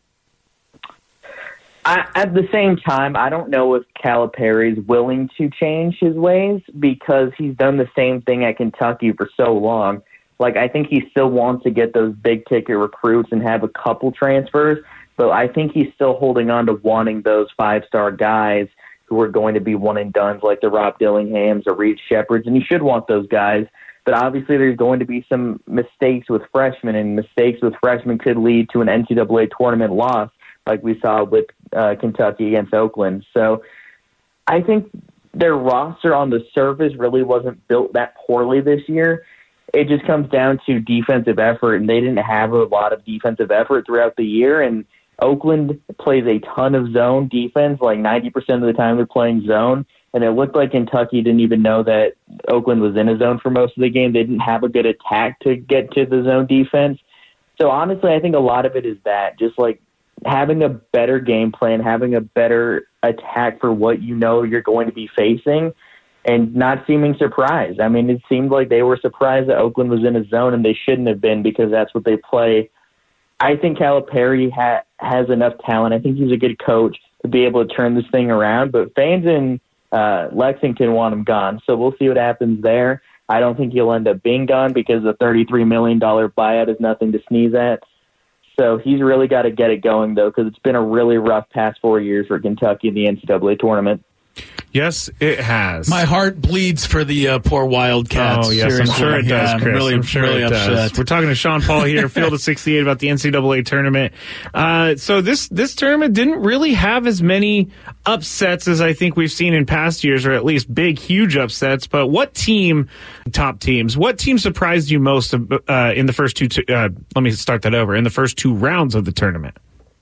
I, at the same time, I don't know if Calipari is willing to change his ways because he's done the same thing at Kentucky for so long. Like, I think he still wants to get those big-ticket recruits and have a couple transfers, but I think he's still holding on to wanting those five-star guys who are going to be one-and-dones like the Rob Dillinghams or Reed Shepherds, and you should want those guys. But obviously there's going to be some mistakes with freshmen, and mistakes with freshmen could lead to an N C double A tournament loss like we saw with uh, Kentucky against Oakland. So I think their roster on the surface really wasn't built that poorly this year. It just comes down to defensive effort, and they didn't have a lot of defensive effort throughout the year. And Oakland plays a ton of zone defense, like ninety percent of the time they're playing zone. And it looked like Kentucky didn't even know that Oakland was in a zone for most of the game. They didn't have a good attack to get to the zone defense. So honestly, I think a lot of it is that, just like having a better game plan, having a better attack for what you know you're going to be facing, and not seeming surprised. I mean, it seemed like they were surprised that Oakland was in a zone, and they shouldn't have been because that's what they play. I think Calipari ha- has enough talent. I think he's a good coach to be able to turn this thing around, but fans in uh, Lexington want him gone, so we'll see what happens there. I don't think he'll end up being gone because the thirty-three million dollars buyout is nothing to sneeze at. So he's really got to get it going, though, because it's been a really rough past four years for Kentucky in the N C double A tournament. Yes, it has. My heart bleeds for the uh, poor Wildcats. Oh, yes, Seriously. I'm sure it does, yeah, Chris. I'm really, I'm sure really it upset. does. We're talking to Sean Paul here, Field of sixty-eight, about the N C double A tournament. Uh, so this this tournament didn't really have as many upsets as I think we've seen in past years, or at least big, huge upsets. But what team, top teams, what team surprised you most uh, in the first two, t- uh, let me start that over, in the first two rounds of the tournament?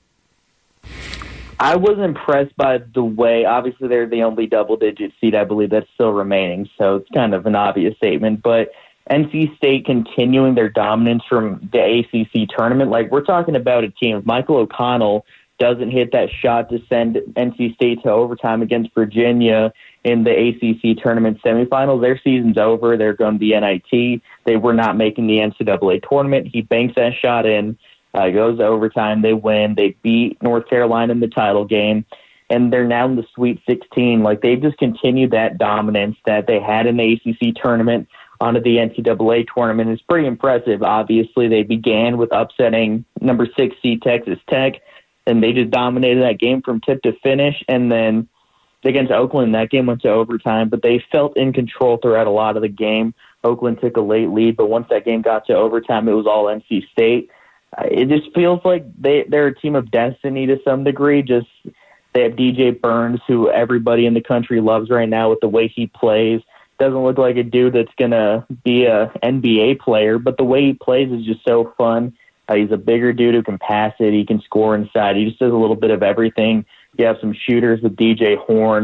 I was impressed by the way, obviously they're the only double-digit seed, I believe, that's still remaining, so it's kind of an obvious statement, but N C State continuing their dominance from the A C C tournament. Like, we're talking about a team. If Michael O'Connell doesn't hit that shot to send N C State to overtime against Virginia in the A C C tournament semifinals, their season's over. They're going to the N I T. They were not making the N C double A tournament. He banks that shot in. Uh, goes to overtime. They win. They beat North Carolina in the title game, and they're now in the Sweet sixteen. Like, they've just continued that dominance that they had in the A C C tournament onto the N C double A tournament. It's pretty impressive. Obviously, they began with upsetting number six seed Texas Tech, and they just dominated that game from tip to finish. And then against Oakland, that game went to overtime, but they felt in control throughout a lot of the game. Oakland took a late lead, but once that game got to overtime, it was all N C State. It just feels like they, they're a team of destiny to some degree. Just they have D J Burns, who everybody in the country loves right now with the way he plays. Doesn't look like a dude that's going to be a N B A player, but the way he plays is just so fun. Uh, he's a bigger dude who can pass it. He can score inside. He just does a little bit of everything. You have some shooters with D J Horn,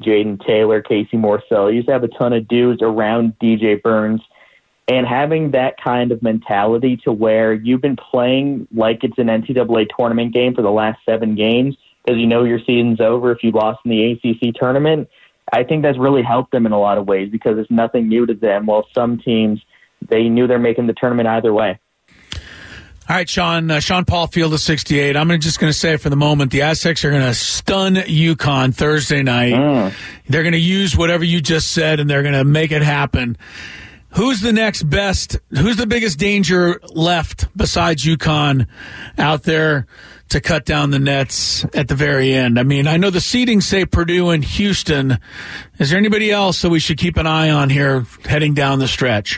Jaden Taylor, Casey Morsell. You just have a ton of dudes around D J Burns. And having that kind of mentality to where you've been playing like it's an N C double A tournament game for the last seven games because you know your season's over if you lost in the A C C tournament, I think that's really helped them in a lot of ways because it's nothing new to them. While some teams, they knew they're making the tournament either way. All right, Sean. Uh, Sean Paul, Field of sixty-eight. I'm just going to say for the moment, the Aztecs are going to stun UConn Thursday night. Mm. They're going to use whatever you just said, and they're going to make it happen. Who's the next best? Who's the biggest danger left besides UConn out there to cut down the nets at the very end? I mean, I know the seedings say Purdue and Houston. Is there anybody else that we should keep an eye on here heading down the stretch?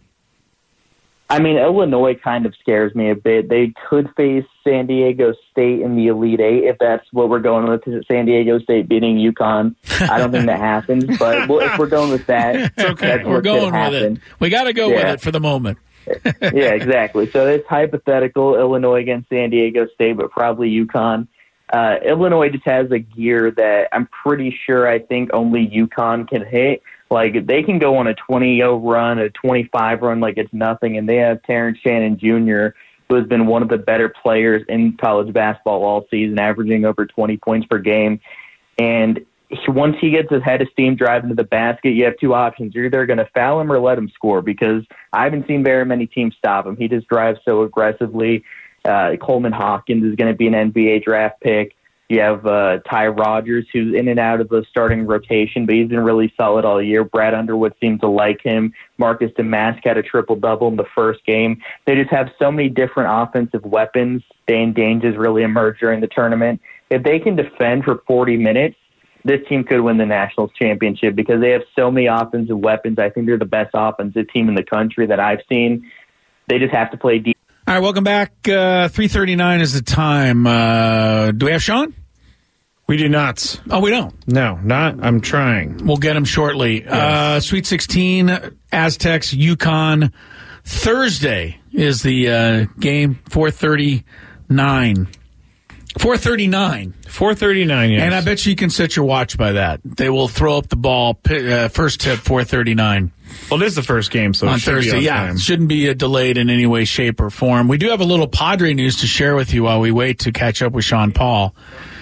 I mean, Illinois kind of scares me a bit. They could face San Diego State in the Elite Eight if that's what we're going with, San Diego State beating UConn. I don't think that happens, but well, if we're going with that, it's okay. That's We're what going could with it. We got to go yeah. with it for the moment. Yeah, exactly. So it's hypothetical, Illinois against San Diego State, but probably UConn. Uh, Illinois just has a gear that I'm pretty sure I think only UConn can hit. Like, they can go on a twenty oh run, a twenty-five run like it's nothing, and they have Terrence Shannon Junior, who has been one of the better players in college basketball all season, averaging over twenty points per game. And he, once he gets his head of steam driving to the basket, you have two options. You're either going to foul him or let him score, because I haven't seen very many teams stop him. He just drives so aggressively. Uh, Coleman Hawkins is going to be an N B A draft pick. You have uh, Ty Rodgers, who's in and out of the starting rotation, but he's been really solid all year. Brad Underwood seemed to like him. Marcus Damask had a triple-double in the first game. They just have so many different offensive weapons. Dane Daines has really emerged during the tournament. If they can defend for forty minutes, this team could win the Nationals championship because they have so many offensive weapons. I think they're the best offensive team in the country that I've seen. They just have to play deep. All right, welcome back. Uh, three thirty-nine is the time. Uh, do we have Sean? We do not. Oh, we don't? No, not. I'm trying. We'll get him shortly. Yes. Uh, Sweet sixteen, Aztecs, UConn. Thursday is the uh, game, four thirty-nine. four thirty-nine. four thirty-nine, yes. And I bet you can set your watch by that. They will throw up the ball, uh, first tip, four thirty-nine. Well, it is the first game, so on it should Thursday. Be on yeah, time. It shouldn't be uh, delayed in any way, shape, or form. We do have a little Padre news to share with you while we wait to catch up with Sean Paul.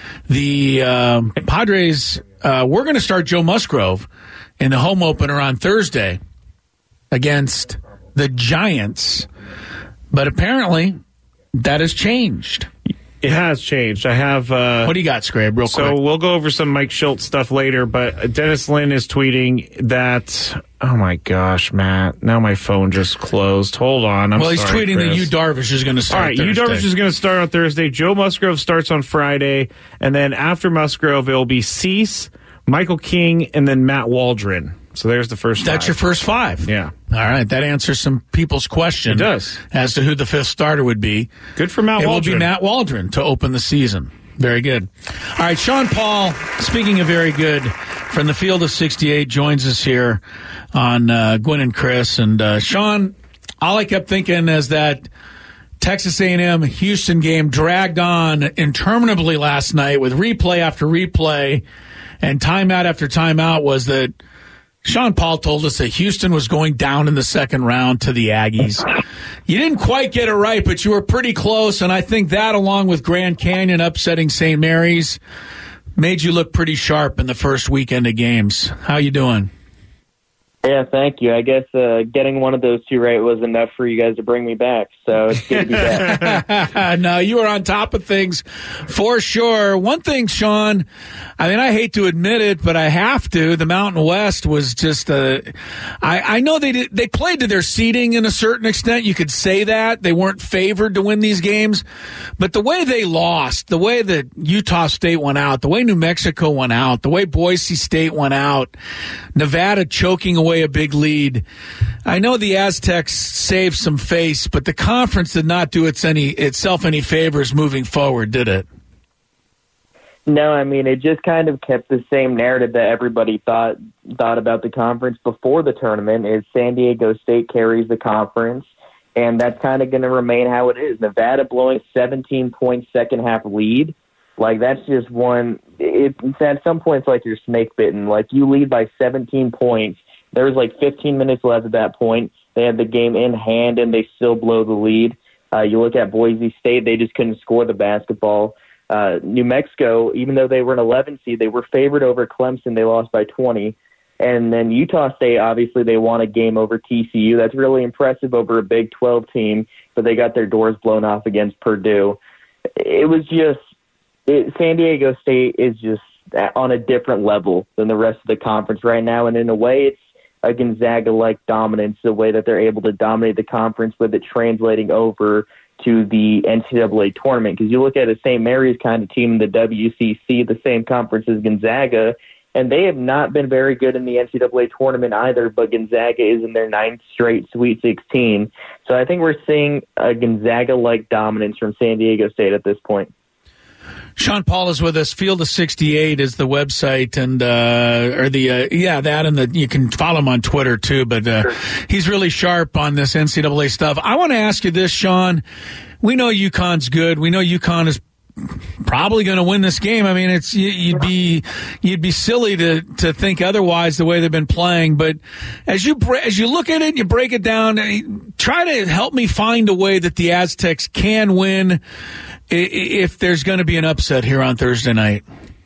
The uh, Padres, uh, we're going to start Joe Musgrove in the home opener on Thursday against the Giants, but apparently that has changed. It has changed. I have... Uh, what do you got, Scrabe, real so quick? So we'll go over some Mike Schultz stuff later, but Dennis Lin is tweeting that... Oh, my gosh, Matt. Now my phone just closed. Hold on. I'm well, he's sorry, tweeting Chris. that Yu Darvish is going to start All right, Thursday. Yu Darvish is going to start on Thursday. Joe Musgrove starts on Friday, and then after Musgrove, it'll be Cease, Michael King, and then Matt Waldron. So there's the first That's five. your first five. Yeah. All right. That answers some people's question. It does. As to who the fifth starter would be. Good for Matt it Waldron. It will be Matt Waldron to open the season. Very good. All right. Sean Paul, speaking of very good, from the Field of sixty-eight, joins us here on uh, Gwynn and Chris. And uh, Sean, all I kept thinking is that Texas A and M Houston game dragged on interminably last night with replay after replay and timeout after timeout was that Sean Paul told us that Houston was going down in the second round to the Aggies. You didn't quite get it right, but you were pretty close, and I think that, along with Grand Canyon upsetting Saint Mary's, made you look pretty sharp in the first weekend of games. How you doing? Yeah, thank you. I guess uh, getting one of those two right was enough for you guys to bring me back, so it's good to be back. No, you were on top of things for sure. One thing, Sean, I mean, I hate to admit it, but I have to. The Mountain West was just a. I, I know they did, they played to their seeding in a certain extent. You could say that. They weren't favored to win these games, but the way they lost, the way that Utah State went out, the way New Mexico went out, the way Boise State went out, Nevada choking away a big lead. I know the Aztecs saved some face, but the conference did not do its any, itself any favors moving forward, did it? No, I mean, it just kind of kept the same narrative that everybody thought thought about the conference before the tournament, is San Diego State carries the conference, and that's kind of going to remain how it is. Nevada blowing seventeen-point second-half lead Like, that's just one. It, at some point, it's like you're snake bitten. Like, you lead by seventeen points. There was like fifteen minutes left at that point. They had the game in hand, and they still blow the lead. Uh, you look at Boise State, they just couldn't score the basketball. Uh, New Mexico, even though they were an eleven seed, they were favored over Clemson. They lost by twenty. And then Utah State, obviously, they won a game over T C U. That's really impressive over a Big twelve team, but they got their doors blown off against Purdue. It was just it, San Diego State is just on a different level than the rest of the conference right now, and in a way, it's a Gonzaga-like dominance, the way that they're able to dominate the conference with it translating over to the N C double A tournament. Because you look at a Saint Mary's kind of team in the W C C, the same conference as Gonzaga, and they have not been very good in the N C double A tournament either, but Gonzaga is in their ninth straight Sweet sixteen. So I think we're seeing a Gonzaga-like dominance from San Diego State at this point. Sean Paul is with us. Field of sixty-eight is the website, and uh, or the uh, yeah that, and the you can follow him on Twitter too. But uh, sure. He's really sharp on this N C double A stuff. I want to ask you this, Sean. We know UConn's good. We know UConn is probably going to win this game. I mean, it's you'd be you'd be silly to to think otherwise the way they've been playing. But as you as you look at it, you break it down. Try to help me find a way that the Aztecs can win if there's going to be an upset here on Thursday night.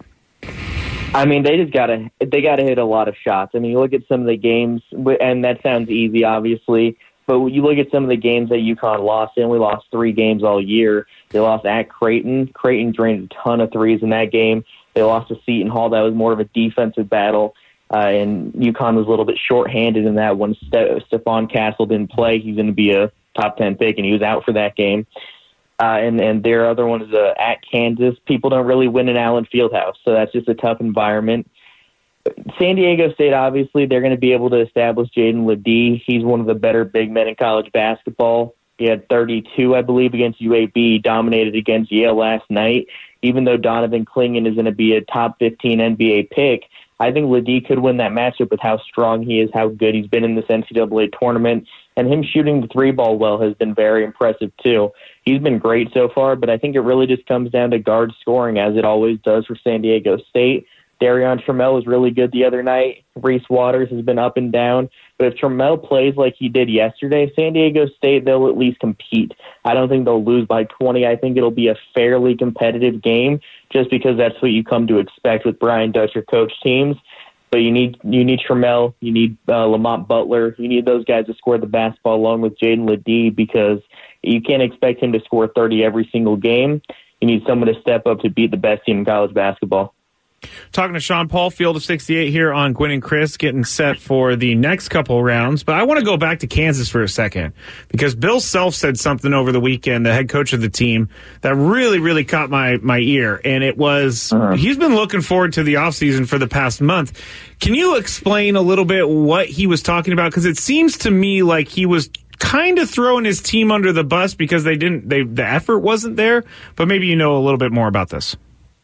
I mean, they just gotta they gotta hit a lot of shots. I mean, you look at some of the games, and that sounds easy, obviously. But you look at some of the games that UConn lost in. We lost three games all year. They lost at Creighton. Creighton drained a ton of threes in that game. They lost to Seton Hall. That was more of a defensive battle. Uh, and UConn was a little bit shorthanded in that when Ste- Stephon Castle didn't play. He's going to be a top ten pick, and he was out for that game. Uh, and, and their other one is uh, at Kansas. People don't really win in Allen Fieldhouse, so that's just a tough environment. San Diego State, obviously, they're going to be able to establish Jaden Ledee. He's one of the better big men in college basketball. He had thirty-two, I believe, against U A B, dominated against Yale last night. Even though Donovan Clingan is going to be a top fifteen N B A pick, I think Ledee could win that matchup with how strong he is, how good he's been in this N C double A tournament. And him shooting the three ball well has been very impressive, too. He's been great so far, but I think it really just comes down to guard scoring, as it always does for San Diego State. Darion Trammell was really good the other night. Reese Waters has been up and down. But if Trammell plays like he did yesterday, San Diego State, they'll at least compete. I don't think they'll lose by twenty. I think it'll be a fairly competitive game just because that's what you come to expect with Brian Dutcher coach teams. But you need you need Trammell, you need uh, Lamont Butler, you need those guys to score the basketball along with Jaden Ledee because you can't expect him to score thirty every single game. You need someone to step up to beat the best team in college basketball. Talking to Sean Paul, Field of sixty-eight here on Gwynn and Chris, getting set for the next couple rounds. But I want to go back to Kansas for a second because Bill Self said something over the weekend, the head coach of the team, that really, really caught my, my ear. And it was, uh-huh. he's been looking forward to the offseason for the past month. Can you explain a little bit what he was talking about? Because it seems to me like he was kind of throwing his team under the bus because they didn't, they the effort wasn't there. But maybe you know a little bit more about this.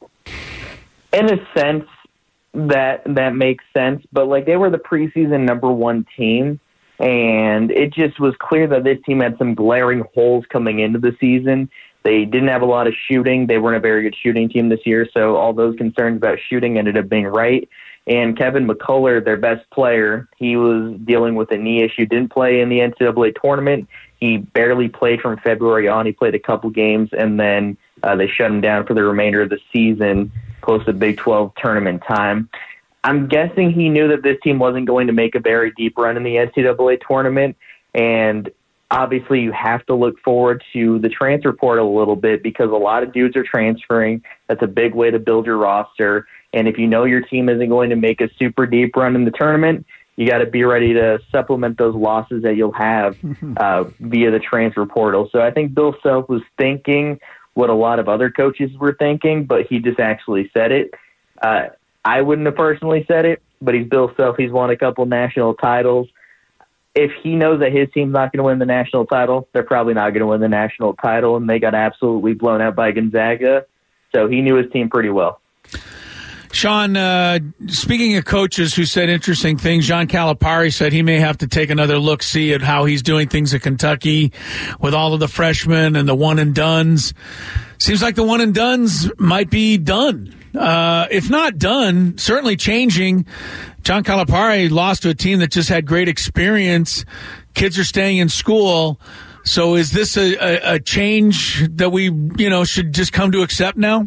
In a sense, that that makes sense. But, like, they were the preseason number one team, and it just was clear that this team had some glaring holes coming into the season. They didn't have a lot of shooting. They weren't a very good shooting team this year, so all those concerns about shooting ended up being right. And Kevin McCullough, their best player, he was dealing with a knee issue, didn't play in the N C double A tournament. He barely played from February on. He played a couple games, and then uh, they shut him down for the remainder of the season, close to Big twelve tournament time. I'm guessing he knew that this team wasn't going to make a very deep run in the N C double A tournament, and obviously you have to look forward to the transfer portal a little bit because a lot of dudes are transferring. That's a big way to build your roster, and if you know your team isn't going to make a super deep run in the tournament, you got to be ready to supplement those losses that you'll have uh, via the transfer portal. So I think Bill Self was thinking what a lot of other coaches were thinking, but he just actually said it. Uh, I wouldn't have personally said it, but he's Bill Self. He's won a couple national titles. If he knows that his team's not going to win the national title, they're probably not going to win the national title, and they got absolutely blown out by Gonzaga. So he knew his team pretty well. Sean, uh, speaking of coaches who said interesting things, John Calipari said he may have to take another look-see at how he's doing things at Kentucky with all of the freshmen and the one-and-dones. Seems like the one-and-dones might be done. Uh, if not done, certainly changing. John Calipari lost to a team that just had great experience. Kids are staying in school. So is this a, a, a change that we, you know, should just come to accept now?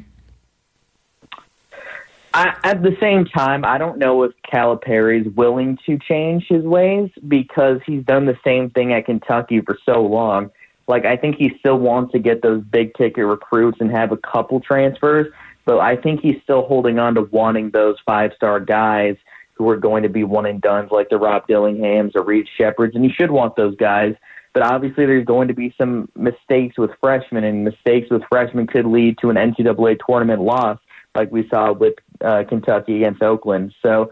I, at the same time, I don't know if Calipari is willing to change his ways because he's done the same thing at Kentucky for so long. Like, I think he still wants to get those big-ticket recruits and have a couple transfers, but I think he's still holding on to wanting those five-star guys who are going to be one-and-dones like the Rob Dillinghams or Reed Shepherds, and he should want those guys. But obviously there's going to be some mistakes with freshmen, and mistakes with freshmen could lead to an N C double A tournament loss like we saw with uh, Kentucky against Oakland. So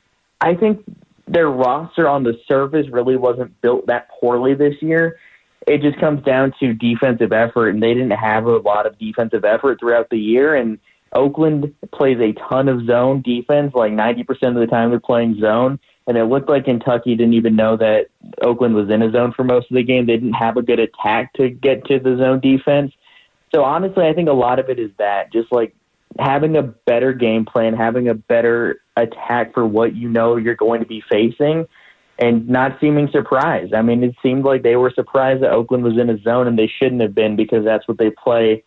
I think their roster on the surface really wasn't built that poorly this year. It just comes down to defensive effort, and they didn't have a lot of defensive effort throughout the year. And Oakland plays a ton of zone defense, like ninety percent of the time they're playing zone. And it looked like Kentucky didn't even know that Oakland was in a zone for most of the game. They didn't have a good attack to get to the zone defense. So honestly, I think a lot of it is that, just like having a better game plan, having a better attack for what you know you're going to be facing, and not seeming surprised. I mean, it seemed like they were surprised that Oakland was in a zone, and they shouldn't have been because that's what they play.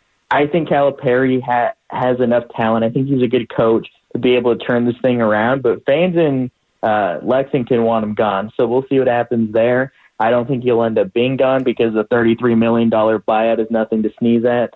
I think Calipari ha- has enough talent. I think he's a good coach to be able to turn this thing around. But fans in uh, Lexington want him gone, so we'll see what happens there. I don't think he'll end up being gone because the thirty-three million dollars buyout is nothing to sneeze at.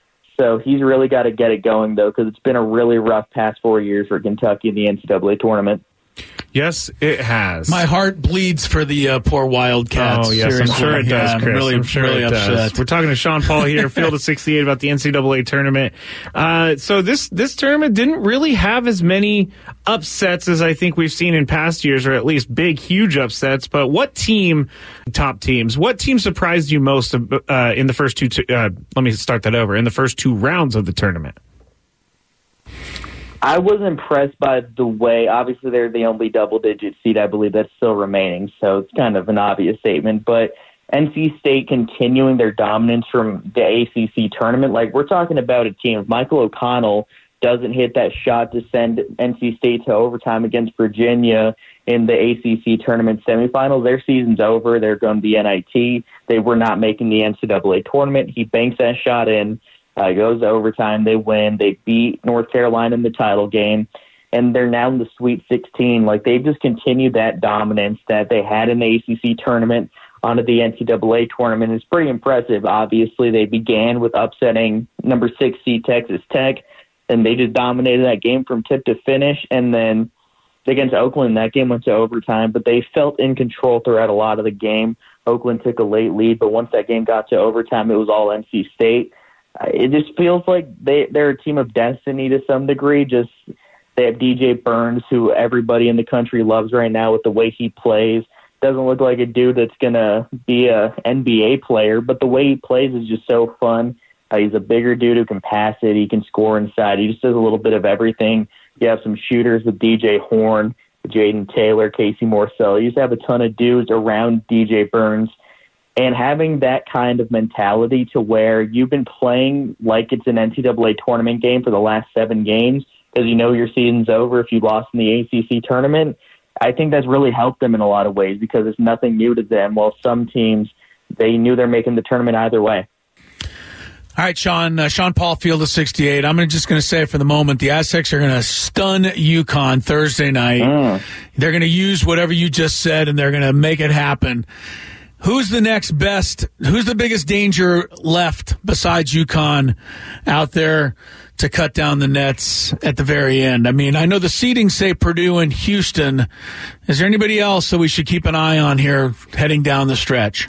So he's really got to get it going, though, because it's been a really rough past four years for Kentucky in the N C double A tournament. Yes, it has. My heart bleeds for the uh, poor Wildcats. Oh, yes, Seriously. I'm sure it does, yeah, Chris. I'm really, I'm sure really it upset. does. We're talking to Sean Paul here, Field of sixty-eight, about the N C double A tournament. Uh, so this this tournament didn't really have as many upsets as I think we've seen in past years, or at least big, huge upsets. But what team, top teams, what team surprised you most uh, in the first two, t- uh, let me start that over, in the first two rounds of the tournament? I was impressed by the way, obviously they're the only double-digit seed, I believe, that's still remaining, so it's kind of an obvious statement, but N C State continuing their dominance from the A C C tournament, like we're talking about a team, if Michael O'Connell doesn't hit that shot to send N C State to overtime against Virginia in the A C C tournament semifinals, their season's over, they're going to be N I T, they were not making the N C double A tournament, he banks that shot in, Uh, goes to overtime, they win, they beat North Carolina in the title game, and they're now in the Sweet sixteen. Like, they've just continued that dominance that they had in the A C C tournament onto the N C double A tournament. It's pretty impressive. Obviously, they began with upsetting number six seed Texas Tech, and they just dominated that game from tip to finish, and then against Oakland, that game went to overtime, but they felt in control throughout a lot of the game. Oakland took a late lead, but once that game got to overtime, it was all N C State. It just feels like they, they're a team of destiny to some degree. Just they have D J Burns, who everybody in the country loves right now with the way he plays. Doesn't look like a dude that's going to be a N B A player, but the way he plays is just so fun. Uh, he's a bigger dude who can pass it. He can score inside. He just does a little bit of everything. You have some shooters with D J Horn, Jaden Taylor, Casey Morsell. You just have a ton of dudes around D J Burns. And having that kind of mentality to where you've been playing like it's an N C double A tournament game for the last seven games because you know your season's over if you lost in the A C C tournament, I think that's really helped them in a lot of ways because it's nothing new to them, while some teams, they knew they're making the tournament either way. All right, Sean, uh, Sean Paul, Field of sixty-eight. I'm just going to say for the moment, the Aztecs are going to stun UConn Thursday night. Mm. They're going to use whatever you just said, and they're going to make it happen. Who's the next best, who's the biggest danger left besides UConn out there to cut down the nets at the very end? I mean, I know the seedings say Purdue and Houston. Is there anybody else that we should keep an eye on here heading down the stretch?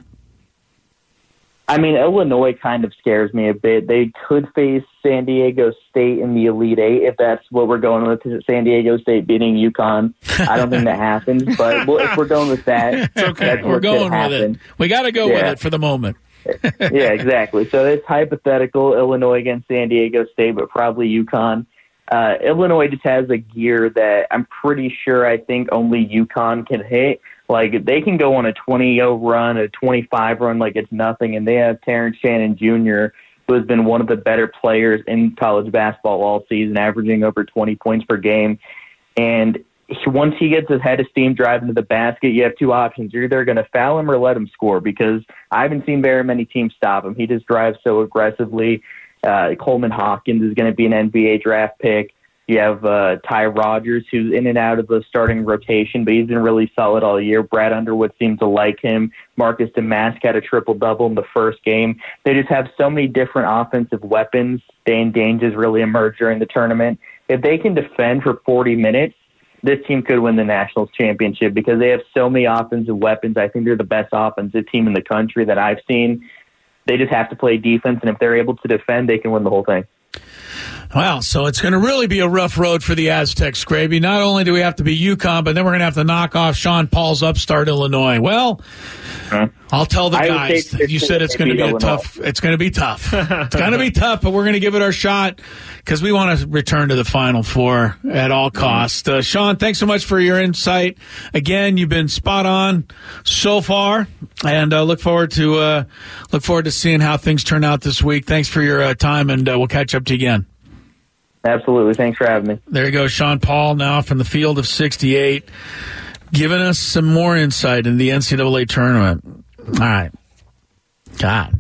I mean, Illinois kind of scares me a bit. They could face San Diego State in the Elite Eight if that's what we're going with. San Diego State beating UConn. I don't think that happens, but well, if we're going with that, it's okay. That's we're what going could with it. We got to go yeah. with it for the moment. Yeah, exactly. So it's hypothetical, Illinois against San Diego State, but probably UConn. Uh, Illinois just has a gear that I'm pretty sure I think only UConn can hit. Like, they can go on a twenty oh run, a twenty-five run like it's nothing, and they have Terrence Shannon Junior, who has been one of the better players in college basketball all season, averaging over twenty points per game. And once he gets his head of steam driving to the basket, you have two options. You're either going to foul him or let him score, because I haven't seen very many teams stop him. He just drives so aggressively. Uh, Coleman Hawkins is going to be an N B A draft pick. You have uh, Ty Rodgers, who's in and out of the starting rotation, but he's been really solid all year. Brad Underwood seemed to like him. Marcus Damask had a triple-double in the first game. They just have so many different offensive weapons. Dane Daines has really emerged during the tournament. If they can defend for forty minutes, this team could win the Nationals championship, because they have so many offensive weapons. I think they're the best offensive team in the country that I've seen. They just have to play defense, and if they're able to defend, they can win the whole thing. Wow, so it's going to really be a rough road for the Aztecs, Scraby. Not only do we have to be UConn, but then we're going to have to knock off Sean Paul's upstart Illinois. Well, huh? I'll tell the guys. You said it's going to be a tough. It's going to be tough. It's going to be tough, but we're going to give it our shot, because we want to return to the Final Four at all costs. Uh, Sean, thanks so much for your insight. Again, you've been spot on so far, and uh, look forward to uh, look forward to seeing how things turn out this week. Thanks for your uh, time, and uh, we'll catch up to you again. Absolutely. Thanks for having me. There you go, Sean Paul, now from the field of sixty-eight, giving us some more insight in the N C double A tournament. All right. God.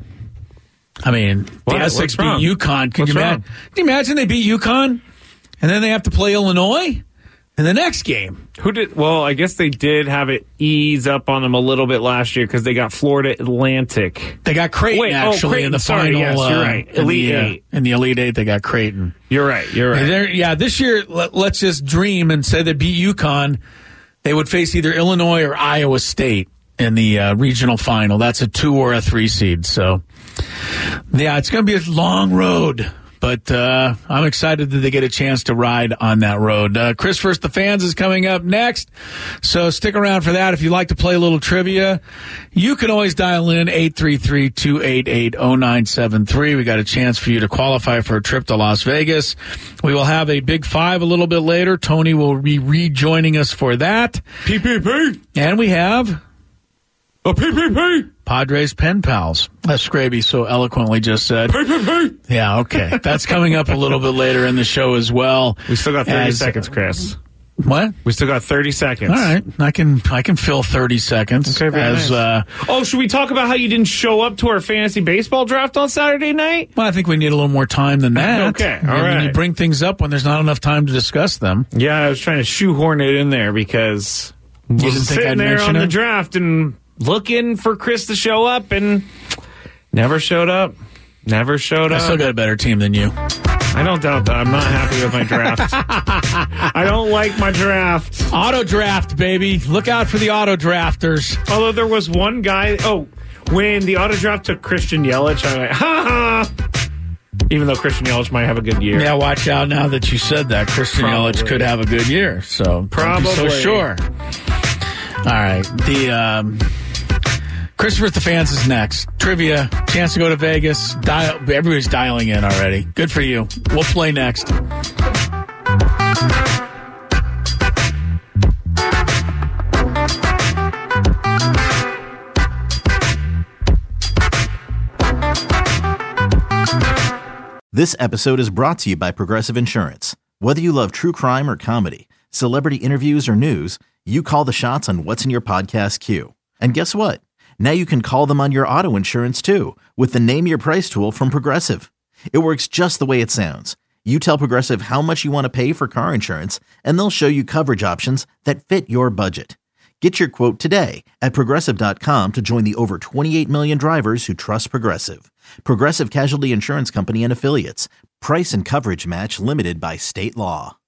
I mean, what? the Aztecs beat wrong? UConn. Can you, ima- can you imagine they beat UConn, and then they have to play Illinois in the next game? Who did? Well, I guess they did have it ease up on them a little bit last year, because they got Florida Atlantic. They got Creighton, Wait, actually, oh, Creighton, in the sorry, final. Yes, you're right. Uh, Elite in the, Eight. Uh, in the Elite Eight, they got Creighton. You're right. You're right. They're, yeah, this year, let, let's just dream and say they beat UConn. They would face either Illinois or Iowa State in the uh, regional final. That's a two or a three seed. So, yeah, it's going to be a long road. But uh, I'm excited that they get a chance to ride on that road. Uh, Chris First the Fans is coming up next, so stick around for that. If you'd like to play a little trivia, you can always dial in eight three three, two eight eight, zero nine seven three. We got a chance for you to qualify for a trip to Las Vegas. We will have a Big Five a little bit later. Tony will be rejoining us for that. P P P. And we have a P P P. Padres pen pals, as Scraby so eloquently just said. P P P. Yeah, okay. That's coming up a little bit later in the show as well. We still got thirty as, seconds, Chris. What? We still got thirty seconds. All right. I can I can fill thirty seconds. Okay, very as, nice. uh, oh, should we talk about how you didn't show up to our fantasy baseball draft on Saturday night? Well, I think we need a little more time than that. Okay, all I mean, right. You bring things up when there's not enough time to discuss them. Yeah, I was trying to shoehorn it in there, because you I didn't was think sitting I'd there mention on it? the draft and looking for Chris to show up, and never showed up. Never showed I up. still got a better team than you. I don't doubt that. I'm not happy with my draft. I don't like my draft. Auto draft, baby. Look out for the auto drafters. Although there was one guy, oh, when the auto draft took Christian Yelich, I went, ha ha. Even though Christian Yelich might have a good year. Yeah, watch out now that you said that. Christian Probably. Yelich could have a good year. So Probably. Don't be so sure. All right. The um, Christopher the Fans is next. Trivia, chance to go to Vegas. Dial, everybody's dialing in already. Good for you. We'll play next. This episode is brought to you by Progressive Insurance. Whether you love true crime or comedy, celebrity interviews or news, you call the shots on what's in your podcast queue. And guess what? Now you can call them on your auto insurance too, with the Name Your Price tool from Progressive. It works just the way it sounds. You tell Progressive how much you want to pay for car insurance, and they'll show you coverage options that fit your budget. Get your quote today at Progressive dot com to join the over twenty-eight million drivers who trust Progressive. Progressive Casualty Insurance Company and Affiliates. Price and coverage match limited by state law.